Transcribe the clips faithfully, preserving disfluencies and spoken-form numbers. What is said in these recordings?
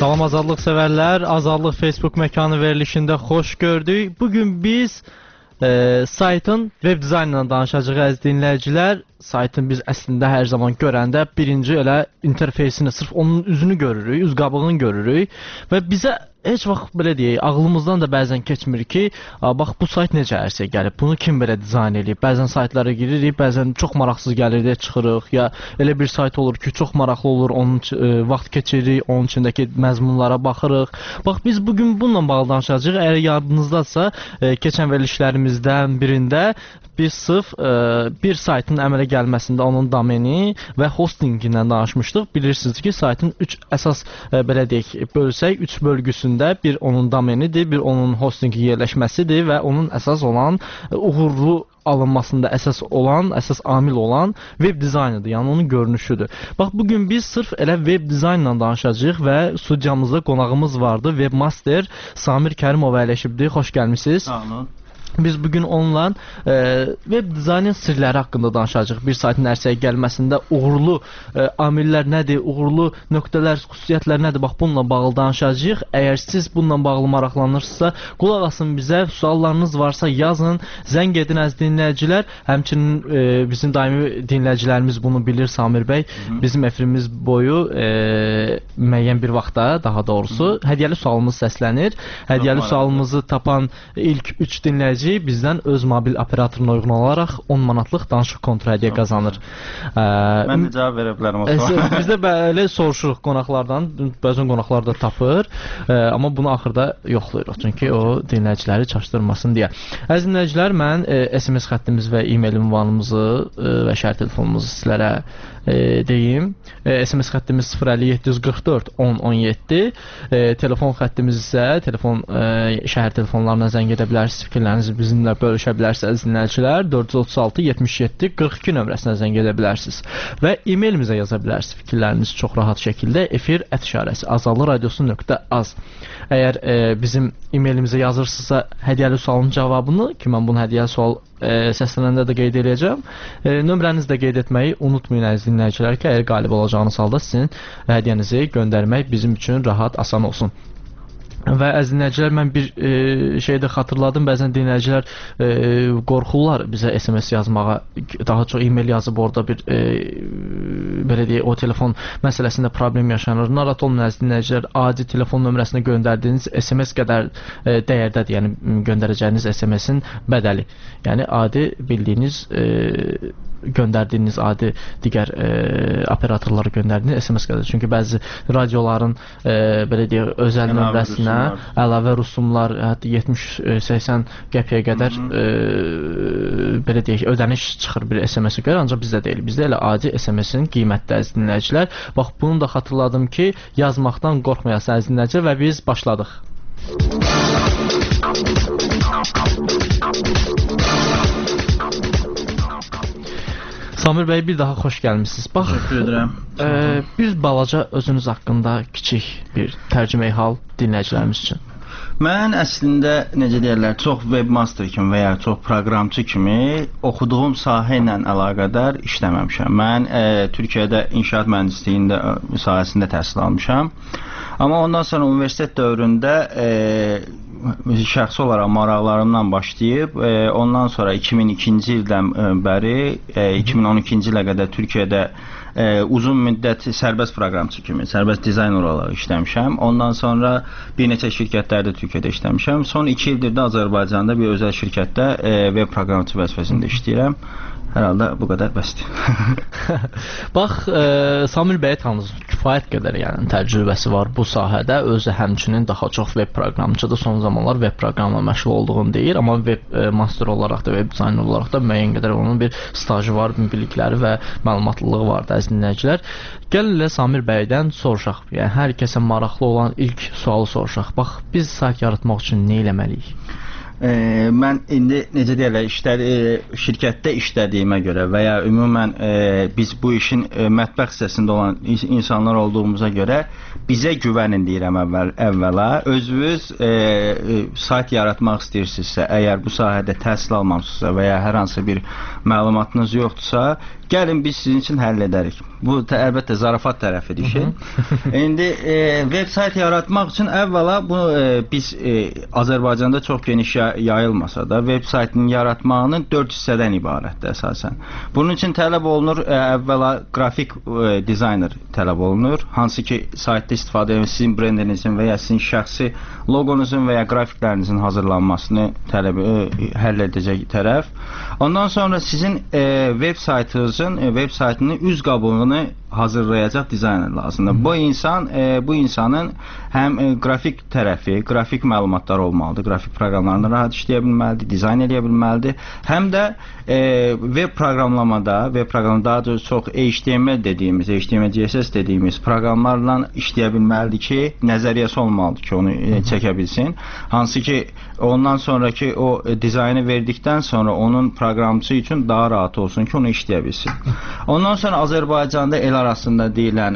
Salam azadlıq sevərlər, Azadlıq Facebook məkanı verilişində xoş gördük. Bugün biz e, saytın web dizaynından danışacağıq əziz dinləyicilər. Saytın biz əslində hər zaman görəndə birinci elə interfeysini, sırf onun üzünü görürük, üz qabığını görürük və bizə heç vaxt belə deyək, ağlımızdan da bəzən keçmir ki, bax bu sayt necə ərsə gəlib, bunu kim belə dizayn edib? Bəzən saytlara giririk, bəzən çox maraqsız gəlir deyə çıxırıq, ya elə bir sayt olur ki, çox maraqlı olur, onun e, vaxt keçiririk, onun içindəki məzmunlara baxırıq. Bax biz bugün bununla bağlı danışacağıq. Əgər yadınızdadsa, e, keçən verilişlərimizdən birində biz sırf e, bir saytın əmələ gəlməsində onun domeni və hostingindən danışmışdıq. Bilirsiniz ki, saytın üç əsas e, belə deyək, bölsək, üç bölgüsünü bir onun domenidir, bir onun hostingi yerləşməsidir və onun əsas olan uğurlu alınmasında əsas olan, əsas amil olan web dizaynıdır, yəni onun görünüşüdür. Bax, bugün biz sırf elə web dizaynla danışacağıq və studiyamızda qonağımız vardı, webmaster Samir Kərimov əyləşibdir. Xoş gəlmisiniz. Sağ olun. Biz bugün onunla e, web dizaynın sirləri haqqında danışacağıq. Bir saytın ərsəyə gəlməsində uğurlu e, amillər nədir, uğurlu nöqtələr, xüsusiyyətlər nədir? Bax, bununla bağlı danışacağıq. Əgər siz bununla bağlı maraqlanırsınızsa, qulaq asın bizə, suallarınız varsa yazın, zəng edin əziz dinləyicilər. Həmçinin e, bizim daimi dinləyicilərimiz bunu bilir, Samir bəy. Hı -hı. Bizim efirimiz boyu e, müəyyən bir vaxtda, daha doğrusu, Hı -hı. hədiyyəli sualımız səslənir. Hədiyyəli sualımızı tapan ilk üç dinləyici bizdən öz mobil operatoruna uyğun olaraq on manatlıq danışıq kontradiya qazanır. Ə, Mən də cavab verə bilərəm o suala. Biz də belə soruşuruq qonaqlardan, bəzən qonaqlar da tapır, ə, amma bunu axırda yoxlayırıq, çünki o dinləyiciləri çaşdırmasın deyə. Əziz dinləyicilər, mən ə, S M S xəttimiz və e-mail ünvanımızı ə, və şəhər telefonumuzu sizlərə ə, deyim. Ə, S M S xəttimiz sıfır əlli yeddi yüz qırx dörd on on yeddi, ə, telefon xəttimiz isə telefon ə, şəhər telefonlarına zəng edə bilərsiniz, fikirlərinizi bizimlə bölüşə bilərsiniz dinləyicilər. dörd yüz otuz altı yetmiş yeddi qırx iki nömrəsinə zəng edə bilərsiniz və e-mailimizə yaza bilərsiniz fikirlərinizi çox rahat şəkildə efir ət işarəsi azadlıq radiosu nöqtə az. Əgər e, bizim e-mailimizə yazırsınızsa hədiyyəli sualın cavabını, ki mən bunu hədiyyəli sual e, səslənəndə də qeyd edəcəm, e, nömrənizi də qeyd etməyi unutmayın əziz dinləyicilər ki, əgər qalib olacağınız halda sizin hədiyyənizi göndərmək bizim üçün rahat, asan olsun. Və əziz dinləyicilər, mən bir e, şey də xatırladım, bəzən dinləyicilər e, qorxurlar bizə S M S yazmağa, daha çox e-mail yazıb orada bir e, belə deyək, o telefon məsələsində problem yaşanır. Narahat olmayın əziz dinləyicilər, adi telefon nömrəsinə göndərdiyiniz S M S qədər e, dəyərdədir, yəni göndərəcəyiniz S M S-in bədəli. Yəni adi bildiyiniz e, göndərdiyiniz adi digər e, operatorlara göndərdiyiniz S M S qədər. Çünki bəzi radioların e, belə deyək, özəl yəni, nömrəsinə əlavə rüsumlar, hətta yetmiş səksən qəpiyə qədər e, belə deyək, ödəniş çıxır bir S M S-ə görə, ancaq bizdə deyil. Bizdə elə adi S M S-in qiymətli əziz dinləyicilər. Bax, bunu da xatırladım ki, yazmaqdan qorxmayasınız əziz dinləyicilər və biz başladıq. Samir bəy, bir daha xoş gəlmişsiniz. Bax, e, bir balaca özünüz haqqında kiçik bir tərcüməyi hal dinləyicilərimiz üçün. Mən əslində, necə deyərlər, çox webmaster kimi və ya çox proqramçı kimi oxuduğum sahə ilə əlaqədar işləməmişəm. Mən e, Türkiyədə inşaat mühəndisliğində sahəsində təhsil almışam. Amma ondan sonra universitet dövründə e, şəxsi olaraq maraqlarımdan başlayıb, e, ondan sonra iki min ikinci ildən bəri, e, iki min on ikinci ilə qədər Türkiyədə e, uzun müddət sərbəst proqramçı kimi, sərbəst dizayner olaraq işləmişəm. Ondan sonra bir neçə şirkətlərdə Türkiyədə işləmişəm. Son iki ildir də Azərbaycanda bir özəl şirkətdə e, web proqramçı vəzifəsində işləyirəm. Hər halda bu qədər bəsdir. Bax, e, Samir bəyə tanısınız, kifayət qədər yəni, təcrübəsi var bu sahədə. Özü həmçinin daha çox web proqramçıdır. Son zamanlar web proqramla məşğul olduğunu deyir. Amma web e, master olaraq da, web dizayner olaraq da müəyyən qədər onun bir stajı var, bilikləri və məlumatlılığı var da əziz dinləyicilər. Gəlin elə Samir bəydən soruşaq. Yəni, hər kəsə maraqlı olan ilk sualı soruşaq. Bax, biz sayt yaratmaq üçün nə eləməliyik? E, mən indi necə deyirlər, işlər e, şirkətdə işlədiyimə görə və ya ümumən e, biz bu işin e, mətbəx hissəsində olan insanlar olduğumuza görə bizə güvənin deyirəm əvvəl, əvvəla. Özünüz e, e, sayt yaratmaq istəyirsinizsə, əgər bu sahədə təhsil almamısınızsa və ya hər hansı bir məlumatınız yoxdursa, gəlin biz sizin üçün həll edərik. Bu əlbəttə zarafat tərəfidir ki. İndi e, veb sayt yaratmaq üçün əvvəla bunu e, biz e, Azərbaycanda çox geniş yayılmasa da veb saytının yaratmağının dörd hissədən ibarətdir əsasən. Bunun üçün tələb olunur e, əvvəla qrafik e, dizayner tələb olunur. Hansı ki saytda istifadə edən sizin brendinizin və ya sizin şəxsi loqonuzun və ya qrafiklərinizin hazırlanmasını tələb e, həll edəcək tərəf. Ondan sonra sizin e, veb saytınızın e, veb saytının üz qabığını hazırlayacaq dizayner lazımdır. Bu insan e, bu insanın həm e, qrafik tərəfi, qrafik məlumatlar olmalıdır. Qrafik proqramlarında rahat işləyə bilməlidir, dizayn edə bilməlidir. Həm də e, veb proqramlamada, veb proqramda daha doğrusu çox H T M L dediyimiz, H T M L C S S dediyimiz proqramlarla işləyə bilməlidir ki, nəzəriyyəsi olmalıdır ki, onu e, çəkə bilsin. Hansı ki, ondan sonraki o e, dizaynı verdikdən sonra onun proqramçısı üçün daha rahat olsun ki, onu işləyə bilsin. Ondan sonra Azərbaycanda el arasında deyilən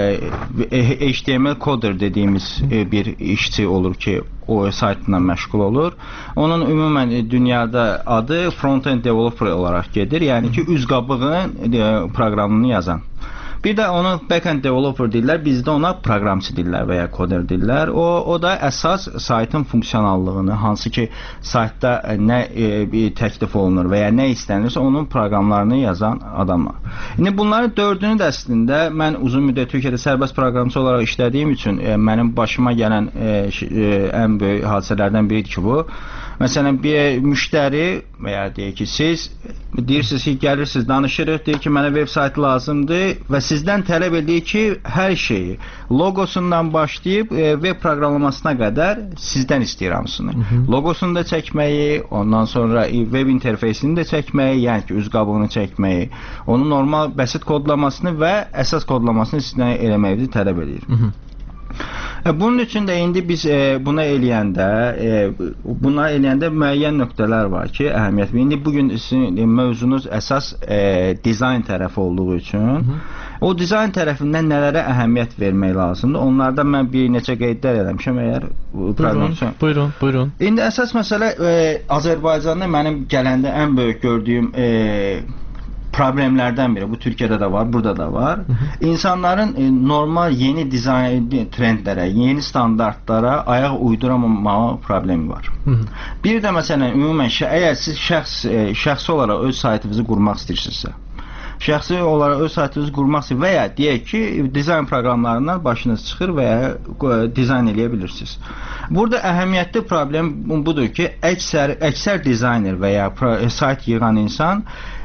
e, H T M L coder dediyimiz e, bir işçi olur ki, o saytla məşğul olur. Onun ümumən e, dünyada adı front-end developer olaraq gedir. Yəni ki, üz qabığının e, proqramını yazan. Bir də onu backend developer deyirlər, bizdə ona proqramçı deyirlər və ya koder deyirlər. O, o da əsas saytın funksionallığını, hansı ki saytda nə e, təklif olunur və ya nə istənirsə onun proqramlarını yazan adamlar. İndi bunların dördünü də əslində mən uzun müddət Türkiyədə sərbəst proqramçı olaraq işlədiyim üçün e, mənim başıma gələn e, e, ən böyük hadisələrdən biridir ki bu. Məsələn, bir müştəri və ya deyək ki, siz deyirsiniz ki, gəlirsiniz, danışırıq, deyir ki, mənə veb saytı lazımdır və sizdən tələb edir ki, hər şeyi, logosundan başlayıb e, veb proqramlamasına qədər sizdən istəyir hamısını. Logosunu da çəkməyi, ondan sonra veb interfeysini də çəkməyi, yəni ki, üz qabığını çəkməyi, onun normal bəsit kodlamasını və əsas kodlamasını sizdən eləməyi tələb edir. Hı -hı. Bunun üçün də indi biz e, buna eləyəndə, e, buna eləyəndə müəyyən nöqtələr var ki, əhəmiyyət. İndi bugün sizin e, mövzunuz əsas e, dizayn tərəfi olduğu üçün, Hı -hı. o dizayn tərəfindən nələrə əhəmiyyət vermək lazımdır? Onlardan mən bir neçə qeydlər eləmişəm əgər proqram üçün. Buyurun, buyurun. İndi əsas məsələ e, Azərbaycanda mənim gələndə ən böyük gördüyüm e, problemlərdən biri. Bu Türkiyədə də var, burada da var. Hı -hı. İnsanların e, normal yeni dizayn trendlərə, yeni standartlara ayaq uyduramamağı problemi var. Hı -hı. Bir də məsələn ümumən əgər siz şəxs e, şəxsi olaraq öz saytınızı qurmaq istəyirsinizsə, şəxsi olaraq öz saytınızı qurmaq istəyir və ya deyək ki, dizayn proqramlarından başınız çıxır və ya e, dizayn eləyə bilirsiniz. Burada əhəmiyyətli problem budur ki, əksər əksər dizayner və ya pro, sayt yığan insan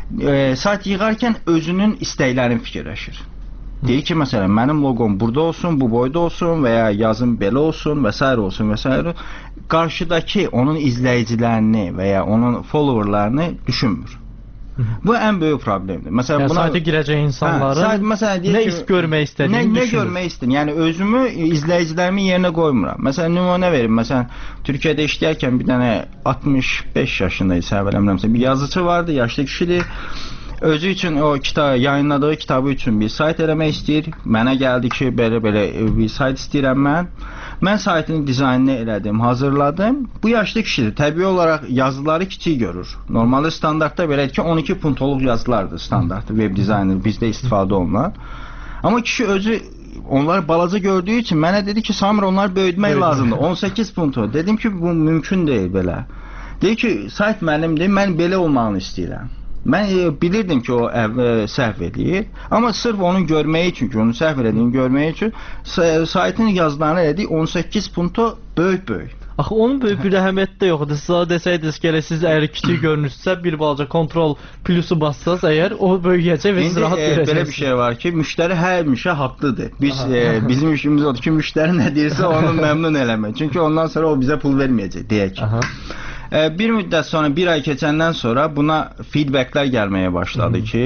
E, sayt yığarkən özünün istəklərini fikirləşir. Deyir ki, məsələn, mənim loqom burada olsun, bu boyda olsun və ya yazım belə olsun və s. olsun və s. Qarşıdakı onun izləyicilərini və ya onun followerlarını düşünmür. Hı -hı. Bu ən böyük problemdir. Məsələn, yəni, buna sayta girəcək insanların hə, sayt, məsələn, nə ki, görmək istədiyini nə, düşünür. Nə görmək istəyir? Yəni özümü, izləyicilərimi yerinə qoymuram. Məsələn, nümunə verim. Məsələn, Türkiyədə işləyərkən bir dənə altmış beş yaşındaydı, səhv eləmirəmsə, bir yazıcı vardı, yaşlı kişidir. Özü üçün o kitab yayınladığı kitabı üçün bir sayt eləmək istəyir. Mənə gəldi ki, belə-belə bir sayt istəyirəm mən. Mən saytın dizaynını elədim, hazırladım. Bu yaşlı kişidir. Təbii olaraq yazıları kiçik görür. Normalde standartda belədir ki, on iki puntoluq yazılardır standart. Web dizayner bizdə istifadə olunan. Amma kişi özü onlar balaca gördüyü için mənə dedi ki, Samir onlar böyütmək lazımdır. on səkkiz puntu. Dedim ki, bu mümkün deyil belə. Dedi ki, sayt mənimdir, mən belə olmağını istəyirəm. Mən e, bilirdim ki, o e, səhv edir. Amma sırf onun görməyi üçün ki, onu səhv edildiyini görməyi üçün saytın yazılarını elədik on səkkiz punto böyük-böyük. Axı onun böyük bir əhəmiyyəti də yoxdur. Sizə desəydiniz ki, elə siz əgər kiçik görünürsünüzsə, bir balaca kontrol plusu bassaz, əgər o böyüyəcək və siz rahat e, görəcəksiniz. Belə bir şey var ki, müştəri həmişə haqlıdır. Biz e, bizim işimiz odur ki, müştəri nə deyirsə onu məmnun eləmək. Çünki ondan sonra o bizə pul verməyəcək, deyək. Aha. Bir müddət sonra, bir ay keçəndən sonra buna feedbacklər gəlməyə başladı Hı -hı. ki,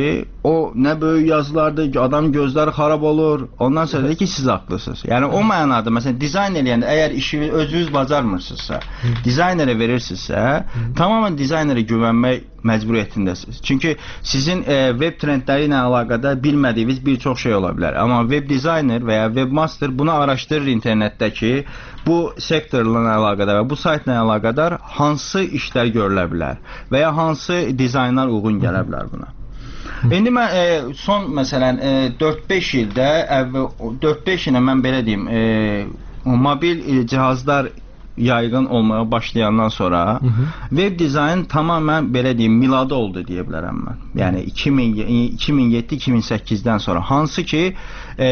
o nə böyük yazılardır ki, adam gözləri xarab olur. Ondan sonra deyir ki, siz haqlısınız. Yəni o mənada məsələn dizayn eləyəndə əgər işi özünüz bacarmırsınızsa, dizaynerə verirsinizsə, tamamilə dizaynerə güvənmək məcburiyyətindəsiniz. Çünki sizin e, web trendləri ilə əlaqədar bilmədiyiniz bir çox şey ola bilər. Amma web dizayner və ya webmaster bunu araşdırır internetdəki bu sektorla əlaqədar və bu saytla əlaqədar hansı işlər görülə bilər və ya hansı dizaynlar uyğun gələ bilər buna. İndi mən e, son məsələn e, dörd-beş ildə dörd-beş ilə mən belə deyim, e, mobil e, cihazlar yaygın olmaya başlayandan sonra hı hı. web dizayn tamamən belə deyim miladı oldu deyə bilərəm mən. Yəni iki min yeddi iki min səkkizdən sonra hansı ki e,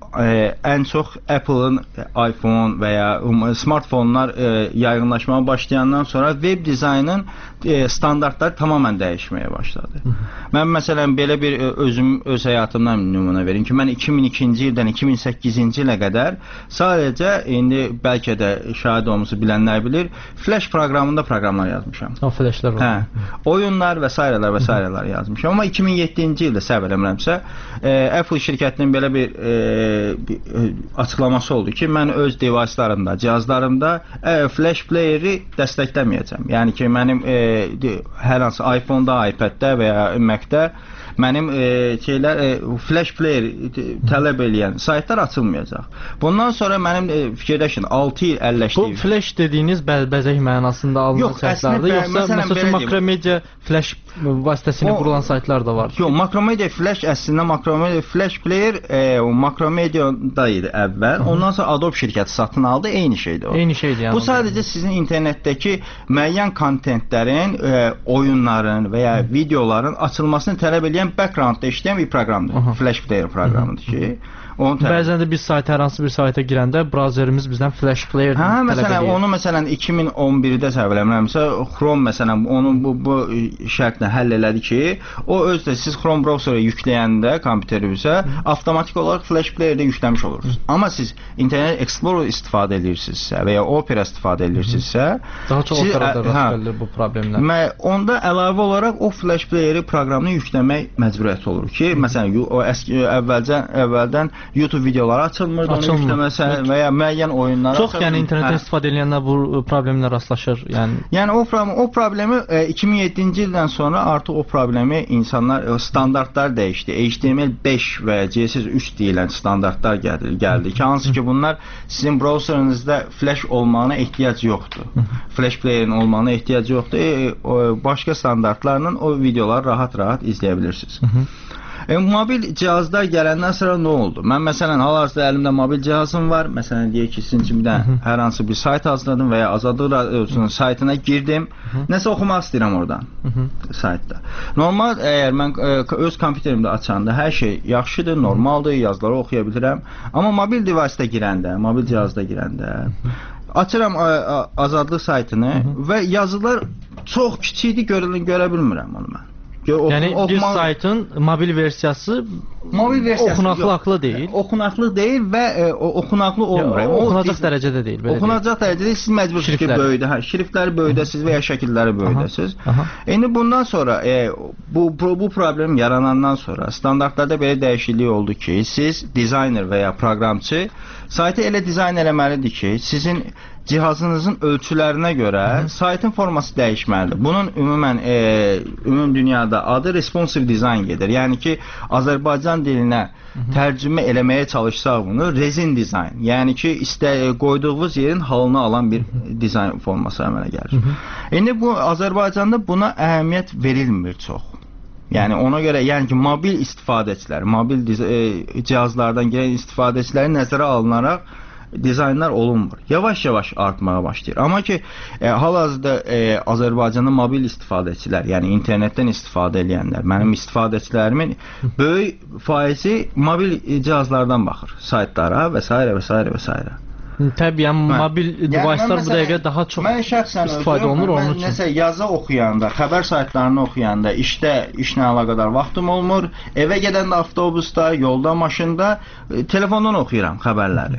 e, ən çox Apple'ın iPhone və ya smartfonlar e, yaygınlaşmaya başlayandan sonra web dizaynın e, standartları tamamən dəyişməyə başladı. Hı hı. Mən məsələn belə bir özüm öz həyatımdan nümunə verim ki, mən iki min ikinci ildən iki min səkkizinci ilə qədər sadəcə indi bəlkə də şahid olmuş bilənlər bilir, Flash proqramında proqramlar yazmışam. O Flashlar var. Hə, oyunlar və s. və s. yazmışam. Amma iki min yeddinci ildə səhv eləmirəmsə, e, Apple şirkətinin belə bir, e, bir e, açıqlaması oldu ki, mən öz device'larımda, cihazlarımda e, Flash player'i dəstəkləməyəcəm. Yəni ki, mənim e, hər hansı iPhone-da, iPad-də və ya Mac-də mənim e, şeylər e, Flash player e, tələb eləyən saytlar açılmayacaq. Bundan sonra mənim e, fikirləşin altı il əlləşdiyim. Bu Flash dediyiniz bəz bəzək mənasında alınan saytlardır, yoxsa məsələn Makromedia Flash vasitəsilə qurulan saytlar da var? Yox, Makromedia Flash əslində Makromedia Flash player e, Makromedia-da idi əvvəl. Ondan sonra Adobe şirkəti satın aldı, eyni şeydir o. Eyni şeydir yəni. Bu sadəcə sizin internetdəki müəyyən kontentlərin, e, oyunların və ya videoların açılmasını tələb edən backgroundda işləyən bir proqramdır. Aha. Flash player proqramıdır ki, bəzən də biz sayta, hər hansı bir sayta girəndə brauzerimiz bizdən Flash player hə, tələb məsələn, edir. Onu məsələn iki min on birdə səhv eləmirəmsə, Chrome məsələn onun bu, bu şərtlə həll elədi ki, o özdə siz Chrome browserə yükləyəndə kompüterinizə avtomatik olaraq Flash playerdə yükləmiş olursunuz. Hı. Amma siz Internet Explorer istifadə edirsinizsə və ya Opera istifadə edirsinizsə, daha çox Operada rast gəlir bu problemlər. Mə, onda əlavə olaraq o Flash playeri proqramını yükləmək məcburiyyəti olur ki, Hı. məsələn, o əski əvvəlcən əvvəldən YouTube videoları açılmır, onu yükləməsə və ya müəyyən oyunlar çox açılmır. Yəni internetdən istifadə edənlər bu problemlə rastlaşır. Yəni yəni o problem o problemi e, iki min yeddinci ildən sonra artıq o problemi insanlar e, standartlar dəyişdi. H T M L beş və ya C S S üç deyilən standartlar gəldi, gəldi ki, hansı ki bunlar sizin browserinizdə Flash olmağına ehtiyac yoxdur. Flash player'in olmağına ehtiyac yoxdur. E, o, başqa standartlarla o videoları rahat-rahat izləyə bilirsiniz. E, mobil cihazlar gələndən sonra nə oldu? Mən məsələn hal-hazırda əlimdə mobil cihazım var. Məsələn deyək ki, sizin üçün bir dənə hər hansı bir sayt hazırladım və ya Azadlıq Radiosunun saytına girdim. Hı -hı. Nəsə oxumaq istəyirəm oradan. Hı -hı. Saytda. Normal əgər mən ə, öz kompüterimdə açanda hər şey yaxşıdır, normaldır, yazıları oxuya bilirəm. Amma mobil device-də girəndə, mobil cihazda girəndə Hı -hı. açıram ə, ə, Azadlıq saytını Hı -hı. və yazılar çox kiçikdir, görə, görə bilmirəm onu mən. Yəni oxuma... bir saytın mobil versiyası mobil versiyası oxunaqlı deyil. Oxunaqlı deyil və e, oxunaqlı olmur. Ya, oxunacaq o, dərəcədə deyil. Oxunacaq dərəcədə siz məcbursuz ki, böyüdə, hə, şriftləri böyüdəsiz və ya şəkilləri böyüdəsiz. İndi bundan sonra e, bu, bu bu problem yaranandan sonra standartlarda belə dəyişiklik oldu ki, siz dizayner və ya proqramçı saytı elə dizayn eləməlidir ki, sizin cihazınızın ölçülərinə görə Hı -hı. saytın forması dəyişməlidir. Bunun ümumən e, ümum dünyada adı responsive design gedir. Yəni ki, Azərbaycan dilinə Hı -hı. tərcümə eləməyə çalışsaq bunu rezin dizayn. Yəni ki, istə qoyduğunuz yerin halını alan bir Hı -hı. dizayn forması əmələ gəlir. Hı -hı. İndi bu Azərbaycanda buna əhəmiyyət verilmir çox. Yəni ona görə yəni ki, mobil istifadəçilər, mobil e, cihazlardan gələn istifadəçiləri nəzərə alınaraq dizaynlar olunmur. Yavaş-yavaş artmağa başlayır. Amma ki, e, hal-hazırda e, Azərbaycanın mobil istifadəçilər, yəni internetdən istifadə edənlər, mənim istifadəçilərimin böyük faizi mobil cihazlardan baxır, saytlara və s. və s. və s. Təbii, mobil device'lar bu dəqiqə daha çox istifadə olunur. Mən nəsə yazı oxuyanda, xəbər saytlarını oxuyanda, işdə, işlə əlaqədar vaxtım olmur. Evə gedəndə avtobusda, yolda, maşında, e, telefondan oxuyuram xəbərləri.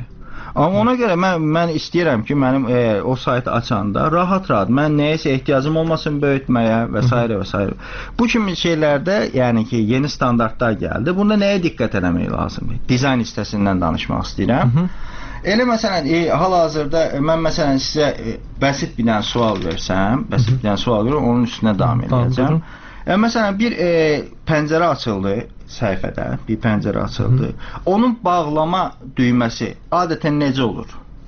Amma ona görə mən mən istəyirəm ki, mənim e, o saytı açanda rahat-rahat mən nəyəsə ehtiyacım olmasın böyütməyə və s. və s. Bu kimi şeylərdə, yəni ki, yeni standartlar gəldi. Bunda nəyə diqqət etmək lazımdır? Dizayn hissəsindən danışmaq istəyirəm. Hı -hı. Elə məsələn, e, hal-hazırda mən məsələn sizə e, bəsit bir dənə sual versəm, bəsit bir dənə sual verir, onun üstünə davam edəcəm. E, məsələn, bir e, pəncərə açıldı səhifədə, bir pəncərə açıldı. Hı. Onun bağlama düyməsi adətən necə olur?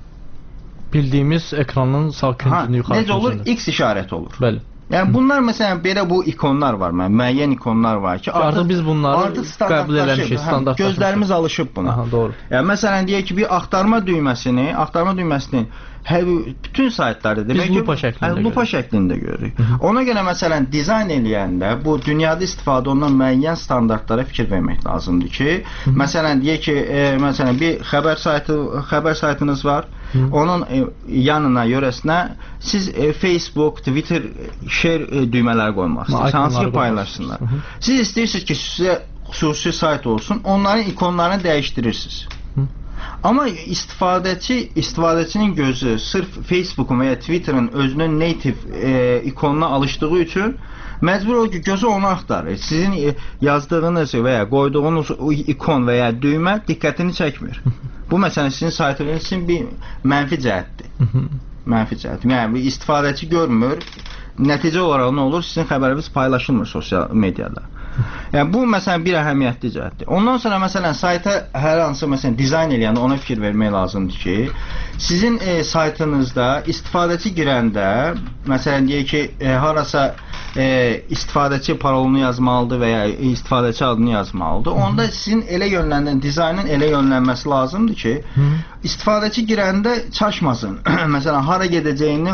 Bildiyimiz ekranın sağ küncünü yuxarı. Necə olur? X işarəti olur. Bəli. Yəni bunlar məsələn belə bu ikonlar var, mən müəyyən ikonlar var ki, artıq, artıq biz bunları artıq qəbul eləmişik, standartlaşmışıq. Gözlərimiz alışıb buna. Aha, doğru. Yəni məsələn deyək ki, bir axtarma düyməsini, axtarma düyməsini hər bütün saytlarda demək ki, biz lupa şəklində, lupa şəklində görürük. Ona görə məsələn dizayn eləyəndə bu dünyada istifadə olunan müəyyən standartlara fikir vermək lazımdır ki, Hı -hı. məsələn deyək ki, e, məsələn bir xəbər saytı, xəbər saytınız var. Hı. Onun e, yanına, yörəsinə siz e, Facebook, Twitter, share e, düymələri qoymaq istəyirsiniz. Hansı ki paylaşsınlar. Hı -hı. Siz istəyirsiniz ki, sizə xüsusi sayt olsun, onların ikonlarını dəyişdirirsiniz. Hı. Amma istifadəçi, istifadəçinin gözü sırf Facebook'un və ya Twitter'ın özünün native e, ikonuna alışdığı üçün məcbur o ki, gözü onu axtarır. Sizin e, yazdığınız və ya qoyduğunuz ikon və ya düymə diqqətini çəkmir. Bu məsələn sizin saytınız üçün bir mənfi cəhətdir. Mənfi cəhət. Yəni istifadəçi görmür. Nəticə olaraq nə olur? Sizin xəbəriniz paylaşılmır sosial mediada. Yəni bu məsələn bir əhəmiyyətli cəhətdir. Ondan sonra məsələn sayta hər hansı məsələn dizayn eləyəndə ona fikir vermək lazımdır ki, sizin e, saytınızda istifadəçi girəndə məsələn deyək ki, e, harasa e, istifadəçi parolunu yazmalıdır və ya istifadəçi adını yazmalıdır. Onda Hı -hı. sizin elə yönləndirən dizaynın elə yönlənməsi lazımdır ki, Hı -hı. istifadəçi girəndə çaşmasın. Məsələn hara gedəcəyini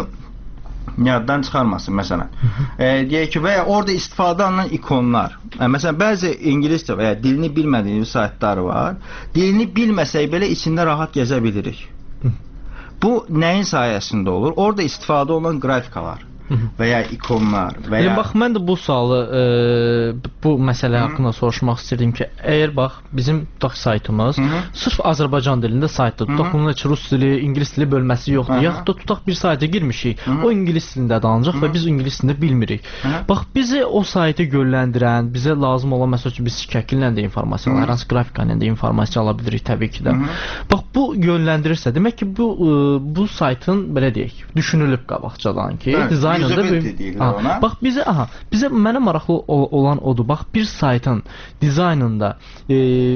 yaddan çıxarmasın məsələn. E, deyək ki, və ya orada istifadə olunan ikonlar. E, məsələn, bəzi ingiliscə və ya dilini bilmədiyiniz saytlar var. Dilini bilməsək belə içində rahat gəzə bilirik. Bu nəyin sayəsində olur? Orada istifadə olunan qrafikalar və ya ikonlar və ya... Yəni, bax, mən də bu sualı, e, bu məsələ Hı -hı. haqqında soruşmaq istəyirdim ki, əgər bax, bizim tutaq saytımız Hı -hı. sırf Azərbaycan dilində saytdır, tutaq bunun heç rus dili, ingilis dili bölməsi yoxdur, Hı -hı. yaxud da tutaq bir sayta girmişik, Hı -hı. o ingilis dilində danacaq və biz ingilis dilində bilmirik. Hı -hı. Bax, bizi o saytı yönləndirən, bizə lazım olan, məsəl üçün, biz şəkillə də informasiya, hər hansı qrafika ilə də informasiya ala bilirik təbii ki də. Hı -hı. Bax, bu yönləndirirsə, demək ki, bu, bu saytın, belə deyək, düşünülüb qabaqcadan ki, Hə, dizayn Aha, bax bizə aha, bizə mənə maraqlı olan odur. Bax bir saytın dizaynında e,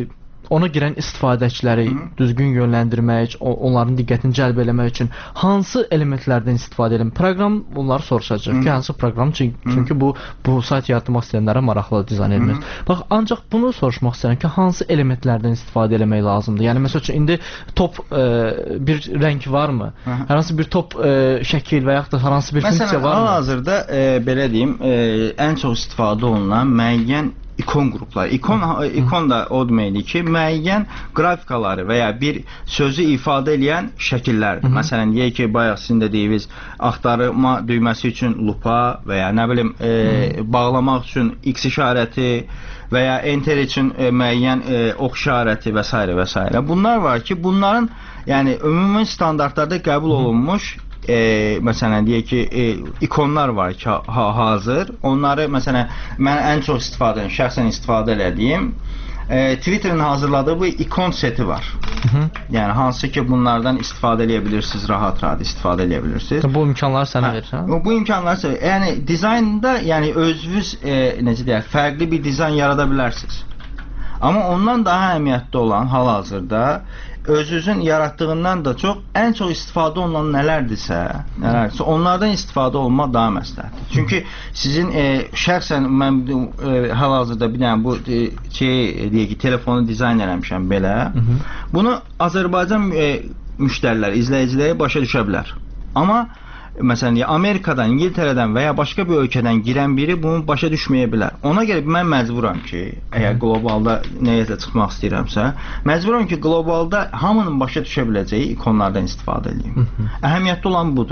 ona girən istifadəçiləri Hı -hı. düzgün yönləndirmək, onların diqqətini cəlb eləmək üçün hansı elementlərdən istifadə edelim? Proqram bunları soruşacaq ki, hansı proqram? Çünki, çünki bu bu sayt yaratmaq istəyənlərə maraqlı dizayn edilir. Bax, ancaq bunu soruşmaq istəyirəm ki, hansı elementlərdən istifadə eləmək lazımdır? Yəni məsəl üçün indi top e, bir rəng varmı? Hı -hı. Hər hansı bir top e, şəkil və yaxud da hər hansı bir Məsələn, funksiya varmı? Məsələn, hal-hazırda e, belə deyim, e, ən çox istifadə olunan müəyyən ikon qrupları. İkon, ikon da o deməkdir ki, müəyyən qrafikaları və ya bir sözü ifadə edən şəkillərdir. Məsələn, deyək ki, bayaq sizin də deyiniz, axtarma düyməsi üçün lupa və ya nə bilim, e, bağlamaq üçün X işarəti və ya enter üçün e, müəyyən e, ox işarəti və s. və s. Bunlar var ki, bunların yəni ümumi standartlarda qəbul olunmuş E, məsələn deyək ki, e, ikonlar var ki, ha, hazır. Onları məsələn mən ən çox istifadə edirəm, şəxsən istifadə elədiyim e, Twitter'ın hazırladığı bu ikon seti var. Hı -hı. Yəni hansı ki bunlardan istifadə edə bilirsiniz, rahat-rahat istifadə edə bilirsiniz. Bu imkanları sənə verir, hə? Bu imkanları sənə, yəni dizaynda yəni özünüz e, necə deyək, fərqli bir dizayn yarada bilərsiniz. Amma ondan daha əhəmiyyətli olan hal-hazırda özünüzün yaratdığından da çox ən çox istifadə olunan nələrdirsə, nələrdirsə onlardan istifadə olmaq daha məsləhətdir. Çünki sizin e, şəxsən mən e, hal-hazırda bir dənə bu e, şey deyək ki, telefonu dizayn eləmişəm belə. Hı -hı. Bunu Azərbaycan e, müştərilər, izləyiciləri başa düşə bilər. Amma məsələn, Amerikadan, İngiltərədən və ya başqa bir ölkədən girən biri bunu başa düşməyə bilər. Ona görə mən məcburam ki, əgər qlobalda nəyəsə çıxmaq istəyirəmsə, məcburam ki, qlobalda hamının başa düşə biləcəyi ikonlardan istifadə edeyim. Əhəmiyyətli olan budur.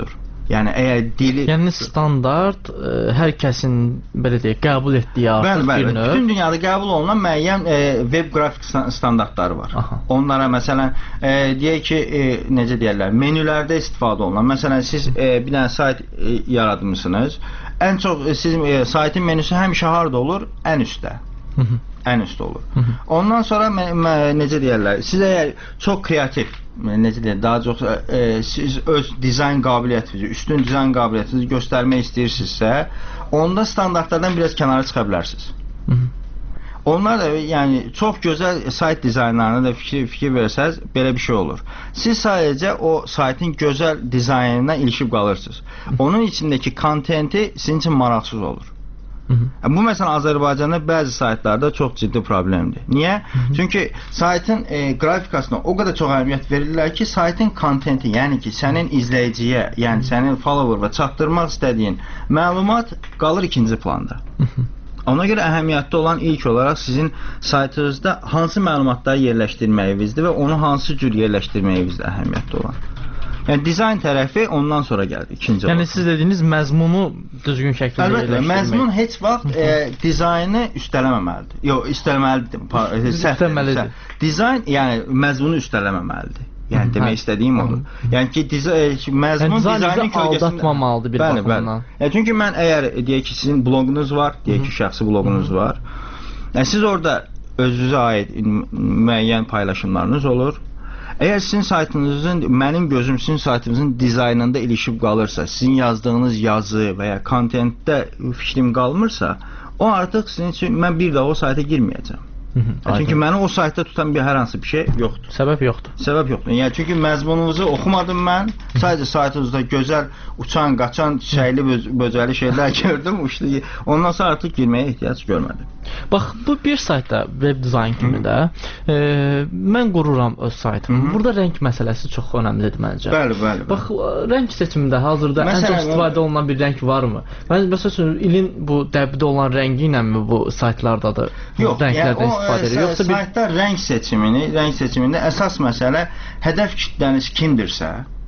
Yəni əgər dili Yəni standart ə, hər kəsin belə deyək qəbul etdiyi artıq bəli, bəli. bir növ. Bütün dünyada qəbul olunan müəyyən e, web qrafik standartları var. Aha. Onlara məsələn e, deyək ki, e, necə deyirlər, menülərdə istifadə olunan. Məsələn siz e, bir dənə sayt e, yaratmısınız. Ən çox e, sizin e, saytın menüsü həmişə harda olur? Ən üstdə. Hı -hı. Ən üstdə olur. Hı -hı. Ondan sonra necə deyirlər, siz əgər çox kreativ, necə deyirlər, daha çox e, siz öz dizayn qabiliyyətinizi, üstün dizayn qabiliyyətinizi göstərmək istəyirsinizsə, onda standartlardan biraz kənara çıxa bilərsiniz. Hı -hı. Onlar da yəni çox gözəl sayt dizaynlarına da fikir fikir versəz, belə bir şey olur. Siz sadəcə o saytın gözəl dizaynına ilişib qalırsınız. Onun içindəki kontenti sizin üçün maraqsız olur. Hı -hı. Bu məsələn Azərbaycanda bəzi saytlarda çox ciddi problemdir. Niyə? Hı -hı. Çünki saytın e, qrafikasına o qədər çox əhəmiyyət verirlər ki, saytın kontenti, yəni ki, sənin izləyiciyə, yəni sənin follower'a çatdırmaq istədiyin məlumat qalır ikinci planda. Hı -hı. Ona görə əhəmiyyətli olan ilk olaraq sizin saytınızda hansı məlumatları yerləşdirməyinizdir və onu hansı cür yerləşdirməyinizdir əhəmiyyətli olan. Yəni dizayn tərəfi ondan sonra gəldi, ikinci. Yəni siz dediyiniz məzmunu düzgün şəkildə yerləşdirmək. Əlbəttə, məzmun heç vaxt e, dizaynı üstələməməlidir. Yox, üstələməlidir. Üstələməlidir. Dizayn, yəni məzmunu üstələməməlidir. Yəni demək istədiyim odur. Yəni ki, məzmun dizaynın kölgəsində aldatmamalıdır bir baxımdan. Yəni çünki mən əgər deyək ki, sizin bloqunuz var, deyək ki, şəxsi bloqunuz var. Yəni siz orada özünüzə aid müəyyən paylaşımlarınız olur. Əgər sizin saytınızın, mənim gözüm sizin saytınızın dizaynında ilişib qalırsa, sizin yazdığınız yazı və ya kontentdə fikrim qalmırsa, o artıq sizin üçün mən bir daha o sayta girməyəcəm. Hı -hı, çünki məni o saytda tutan bir hər hansı bir şey yoxdur. Səbəb yoxdur. Səbəb yoxdur. Yəni çünki məzmununuzu oxumadım mən. Sadəcə saytınızda gözəl uçan, qaçan, çiçəkli, böcəli şeylər gördüm. Uçdu. Ondan sonra artıq girməyə ehtiyac görmədim. Bax, bu bir saytda web dizayn kimi də e, mən qururam öz saytımı. Hı -hı. Burada rəng məsələsi çox önəmlidir məncə. Bəli, bəli. Bax, rəng seçimində hazırda məsələn, ən çox istifadə olunan bir rəng varmı? Mən məsələn ilin bu dəbdə olan rəngi ilə mi bu saytlardadır? Yox, rənglərdən yəni, istifadə edir. Yoxsa bir saytda rəng seçimini, rəng seçimində əsas məsələ hədəf kitləniz kimdirsə.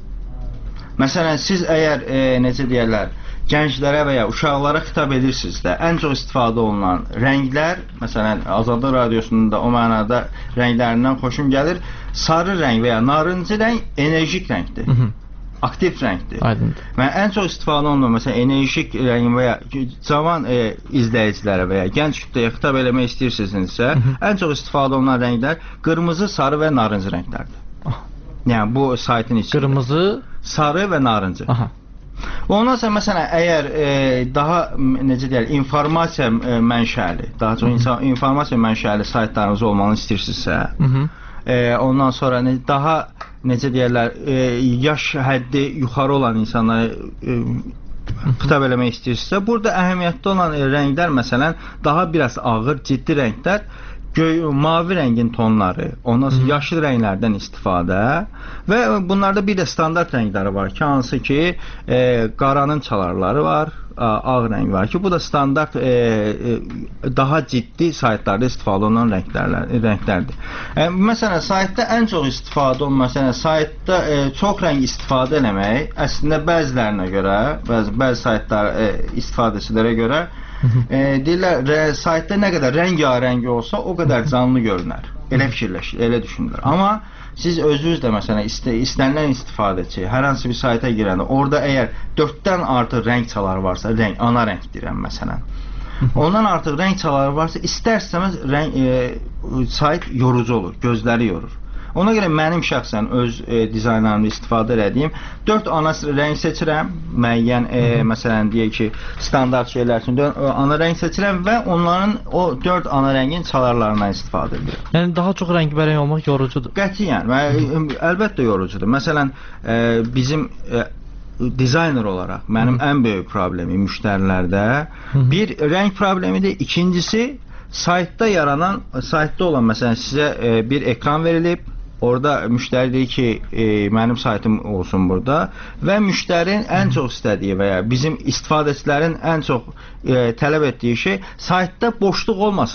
Məsələn, siz əgər e, necə deyirlər, gənclərə və ya uşaqlara xitab edirsinizsə, ən çox istifadə olunan rənglər, məsələn, Azadlıq Radiosunda da o mənada rənglərindən xoşum gəlir. Sarı rəng və ya narıncı rəng enerjik rəngdir. Hı -hı. Aktiv rəngdir. Aydındır. Mən ən çox istifadə olunan, məsələn, enerjik rəng və ya cavan e, izləyicilərə və ya gənc kütləyə xitab eləmək istəyirsinizsə, Hı -hı. ən çox istifadə olunan rənglər qırmızı, sarı və narıncı rənglərdir. Ah. Yəni bu saytın içində. Qırmızı, sarı və narıncı. Aha. Ondan sonra məsələn əgər e, daha necə deyirlər, informasiya e, mənşəli, daha çox insan informasiya mənşəli saytlarınız olmanı istəyirsinizsə, Hı -hı. E, ondan sonra ne, daha necə deyirlər, e, yaş həddi yuxarı olan insanlara e, xitab eləmək istəyirsinizsə, burada əhəmiyyətli olan e, rənglər məsələn daha biraz ağır, ciddi rənglər, göy, mavi rəngin tonları, ondan sonra yaşıl rənglərdən istifadə və bunlarda bir də standart rəngləri var ki, hansı ki e, qaranın çalarları var, ağ rəng var ki, bu da standart e, e, daha ciddi saytlarda istifadə olunan rənglərlər, rənglərdir. E, məsələn, saytda ən çox istifadə olunan, məsələn, saytda e, çox rəng istifadə eləmək əslində bəzilərinə görə, bəzi, bəzi saytlar e, istifadəçilərə görə e, deyirlər, saytda nə qədər rəngarəng olsa, o qədər canlı görünər. Elə fikirləşir, elə düşünürlər. Amma siz özünüz də məsələn ist istənilən istifadəçi hər hansı bir sayta girəndə orada əgər dörddən artıq rəng çaları varsa, rəng, ana rəng deyirəm məsələn. Ondan artıq rəng çaları varsa, istər-istəməz rəng e, sayt yorucu olur, gözləri yorur. Ona görə mənim şəxsən öz e, dizaynlarımda istifadə etdiyim dörd ana rəng seçirəm. Müəyyən, e, məsələn, deyək ki, standart şeylər üçün dörd ana rəng seçirəm və onların o dörd ana rəngin çalarlarından istifadə edirəm. Yəni daha çox rəngbərəng olmaq yorucudur. Qətiyyən, əlbəttə yorucudur. Məsələn, e, bizim e, dizayner olaraq mənim Hı. ən böyük problemim müştərilərdə Hı. bir rəng problemidir. İkincisi, saytda yaranan, saytda olan məsələn sizə e, bir ekran verilib. Orada müştəri deyir ki, e, mənim saytım olsun burada və müştərinin ən çox istədiyi və ya bizim istifadəçilərin ən çox e, tələb etdiyi şey saytda boşluq olmasın.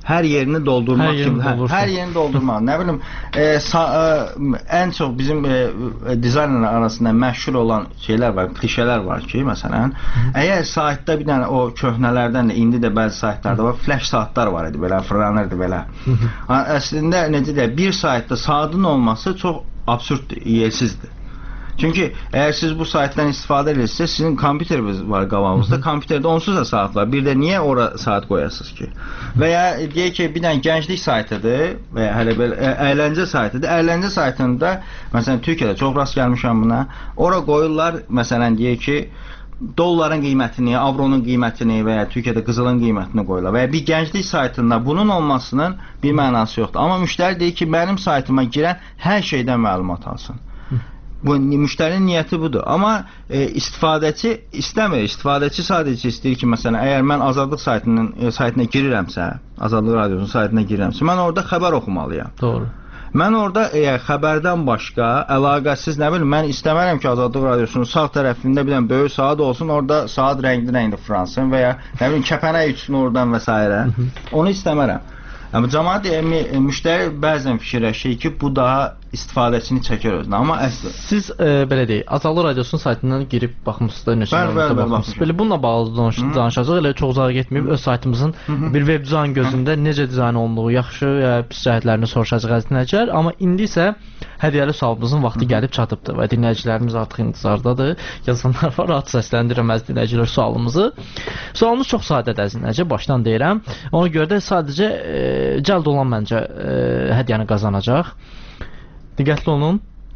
hər yerini doldurmaq hər yerini, kimi, hər, hər yerini doldurmaq. Nə bilim, e, sa, e, ən çox bizim e, dizaynerlər arasında məşhur olan şeylər var, klişələr var ki, məsələn, əgər saytda bir dənə o köhnələrdən də indi də bəzi saytlarda var, flash saatlar var idi, belə fırlanırdı belə. Əslində necə deyək, bir saytda saatın olması çox absurddur, yersizdir. Çünki əgər siz bu saytdan istifadə edirsiniz, sizin kompüteriniz var qabağınızda, kompüterdə onsuz da saat var. Bir də niyə ora saat qoyasınız ki? Və ya deyək ki, bir dənə gənclik saytıdır və ya hələ belə əyləncə saytıdır. Əyləncə saytında, məsələn, Türkiyədə çox rast gəlmişəm buna. Ora qoyurlar, məsələn, deyək ki, dolların qiymətini, avronun qiymətini və ya Türkiyədə qızılın qiymətini qoyurlar. Və ya bir gənclik saytında bunun olmasının bir mənası yoxdur. Amma müştəri deyir ki, mənim saytıma girən hər şeydən məlumat alsın. Bu müştərinin niyyəti budur. Amma e, istifadəçi istəmir. İstifadəçi sadəcə istəyir ki, məsələn, əgər mən Azadlıq saytının e, saytına girirəmsə, Azadlıq radiosunun saytına girirəmsə, mən orada xəbər oxumalıyam. Doğru. Mən orada e, xəbərdən başqa əlaqəsiz, nə bilim, mən istəmərəm ki, Azadlıq radiosunun sağ tərəfində bir dənə böyük saat olsun, orada saat rəngli-rəngli fıransın və ya nə bilim kəpənək uçsun oradan və s. Onu istəmərəm. Amma cəmaət e, müştəri bəzən fikirləşir ki, bu daha istifadəçini çəkir özünə. Amma əslində siz e, belə deyək, Azadlıq radiosunun saytından girib baxmısınız, neçə məlumatlara baxmısınız. Belə bununla bağlı danış danışacağıq. Elə çox uzağa getməyib, öz saytımızın Hı -hı. bir web dizayn gözündə necə dizayn olunduğu, yaxşı və ya pis cəhətlərini soruşacağıq əziz dinləyicilər. Amma indi isə hədiyyəli sualımızın vaxtı gəlib çatıbdır və dinləyicilərimiz artıq intizardadır. Yazanlar var, rahat səsləndirirəm əziz dinləyicilər sualımızı. Sualımız çox sadədir əziz dinləyicilər, başdan deyirəm. Ona görə də sadəcə e, cəld olan məncə e, hədiyyəni qazanacaq. Diqqətli olun.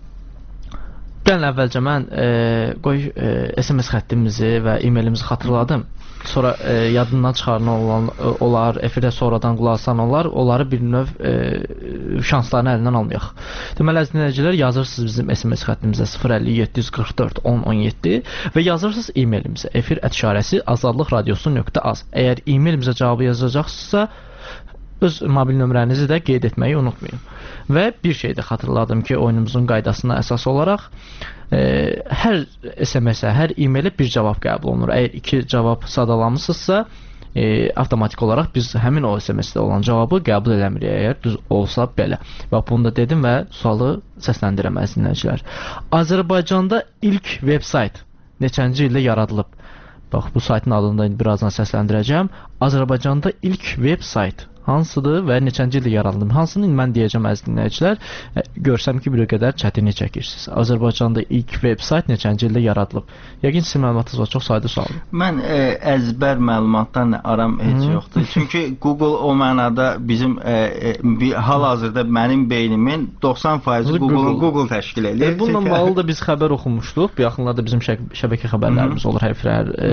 Gəlin əvvəlcə mən e, qoy e, S M S xəttimizi və e-mailimizi xatırladım. Sonra e, yadından çıxaran olan olar, efirə sonradan qulaq asan olar, onları bir növ e, şanslarını əlindən almayaq. Deməli əziz dinləyicilər, yazırsınız bizim S M S xəttimizə sıfır əlli yeddi yüz qırx dörd on on yeddi və yazırsınız e-mailimizə efir ət işarəsi azadlıq radiosu nöqtə az. Əgər e-mailimizə cavabı yazacaqsınızsa öz mobil nömrənizi də qeyd etməyi unutmayın. Və bir şey də xatırladım ki, oyunumuzun qaydasına əsas olaraq e, hər S M S-ə, hər e-mailə bir cavab qəbul olunur. Əgər iki cavab sadalamısınızsa, e, avtomatik olaraq biz həmin o S M S-də olan cavabı qəbul eləmirik, əgər düz olsa belə. Və bunu da dedim və sualı səsləndirəm əziz dinləyicilər. Azərbaycanda ilk veb-sayt neçənci ildə yaradılıb? Bax, bu saytın adını da birazdan səsləndirəcəm. Azərbaycanda ilk veb-sayt hansıdır və neçənci ildə yaradılıb? Hansını mən deyəcəm əziz dinləyicilər, görsəm ki, bir o qədər çətinlik çəkirsiniz. Azərbaycanda ilk veb-sayt neçənci ildə yaradılıb? Yəqin sizin məlumatınız var, çox sadə sualdır. Mən e, əzbər məlumatdan aram heç Hı. yoxdur. Çünki Google o mənada bizim e, e, hal-hazırda mənim beynimin doxsan faizi Google-un Google təşkil edir. E, bununla bağlı da biz xəbər oxumuşduq. Bu yaxınlarda bizim şə şəbəkə xəbərlərimiz Hı. olur hər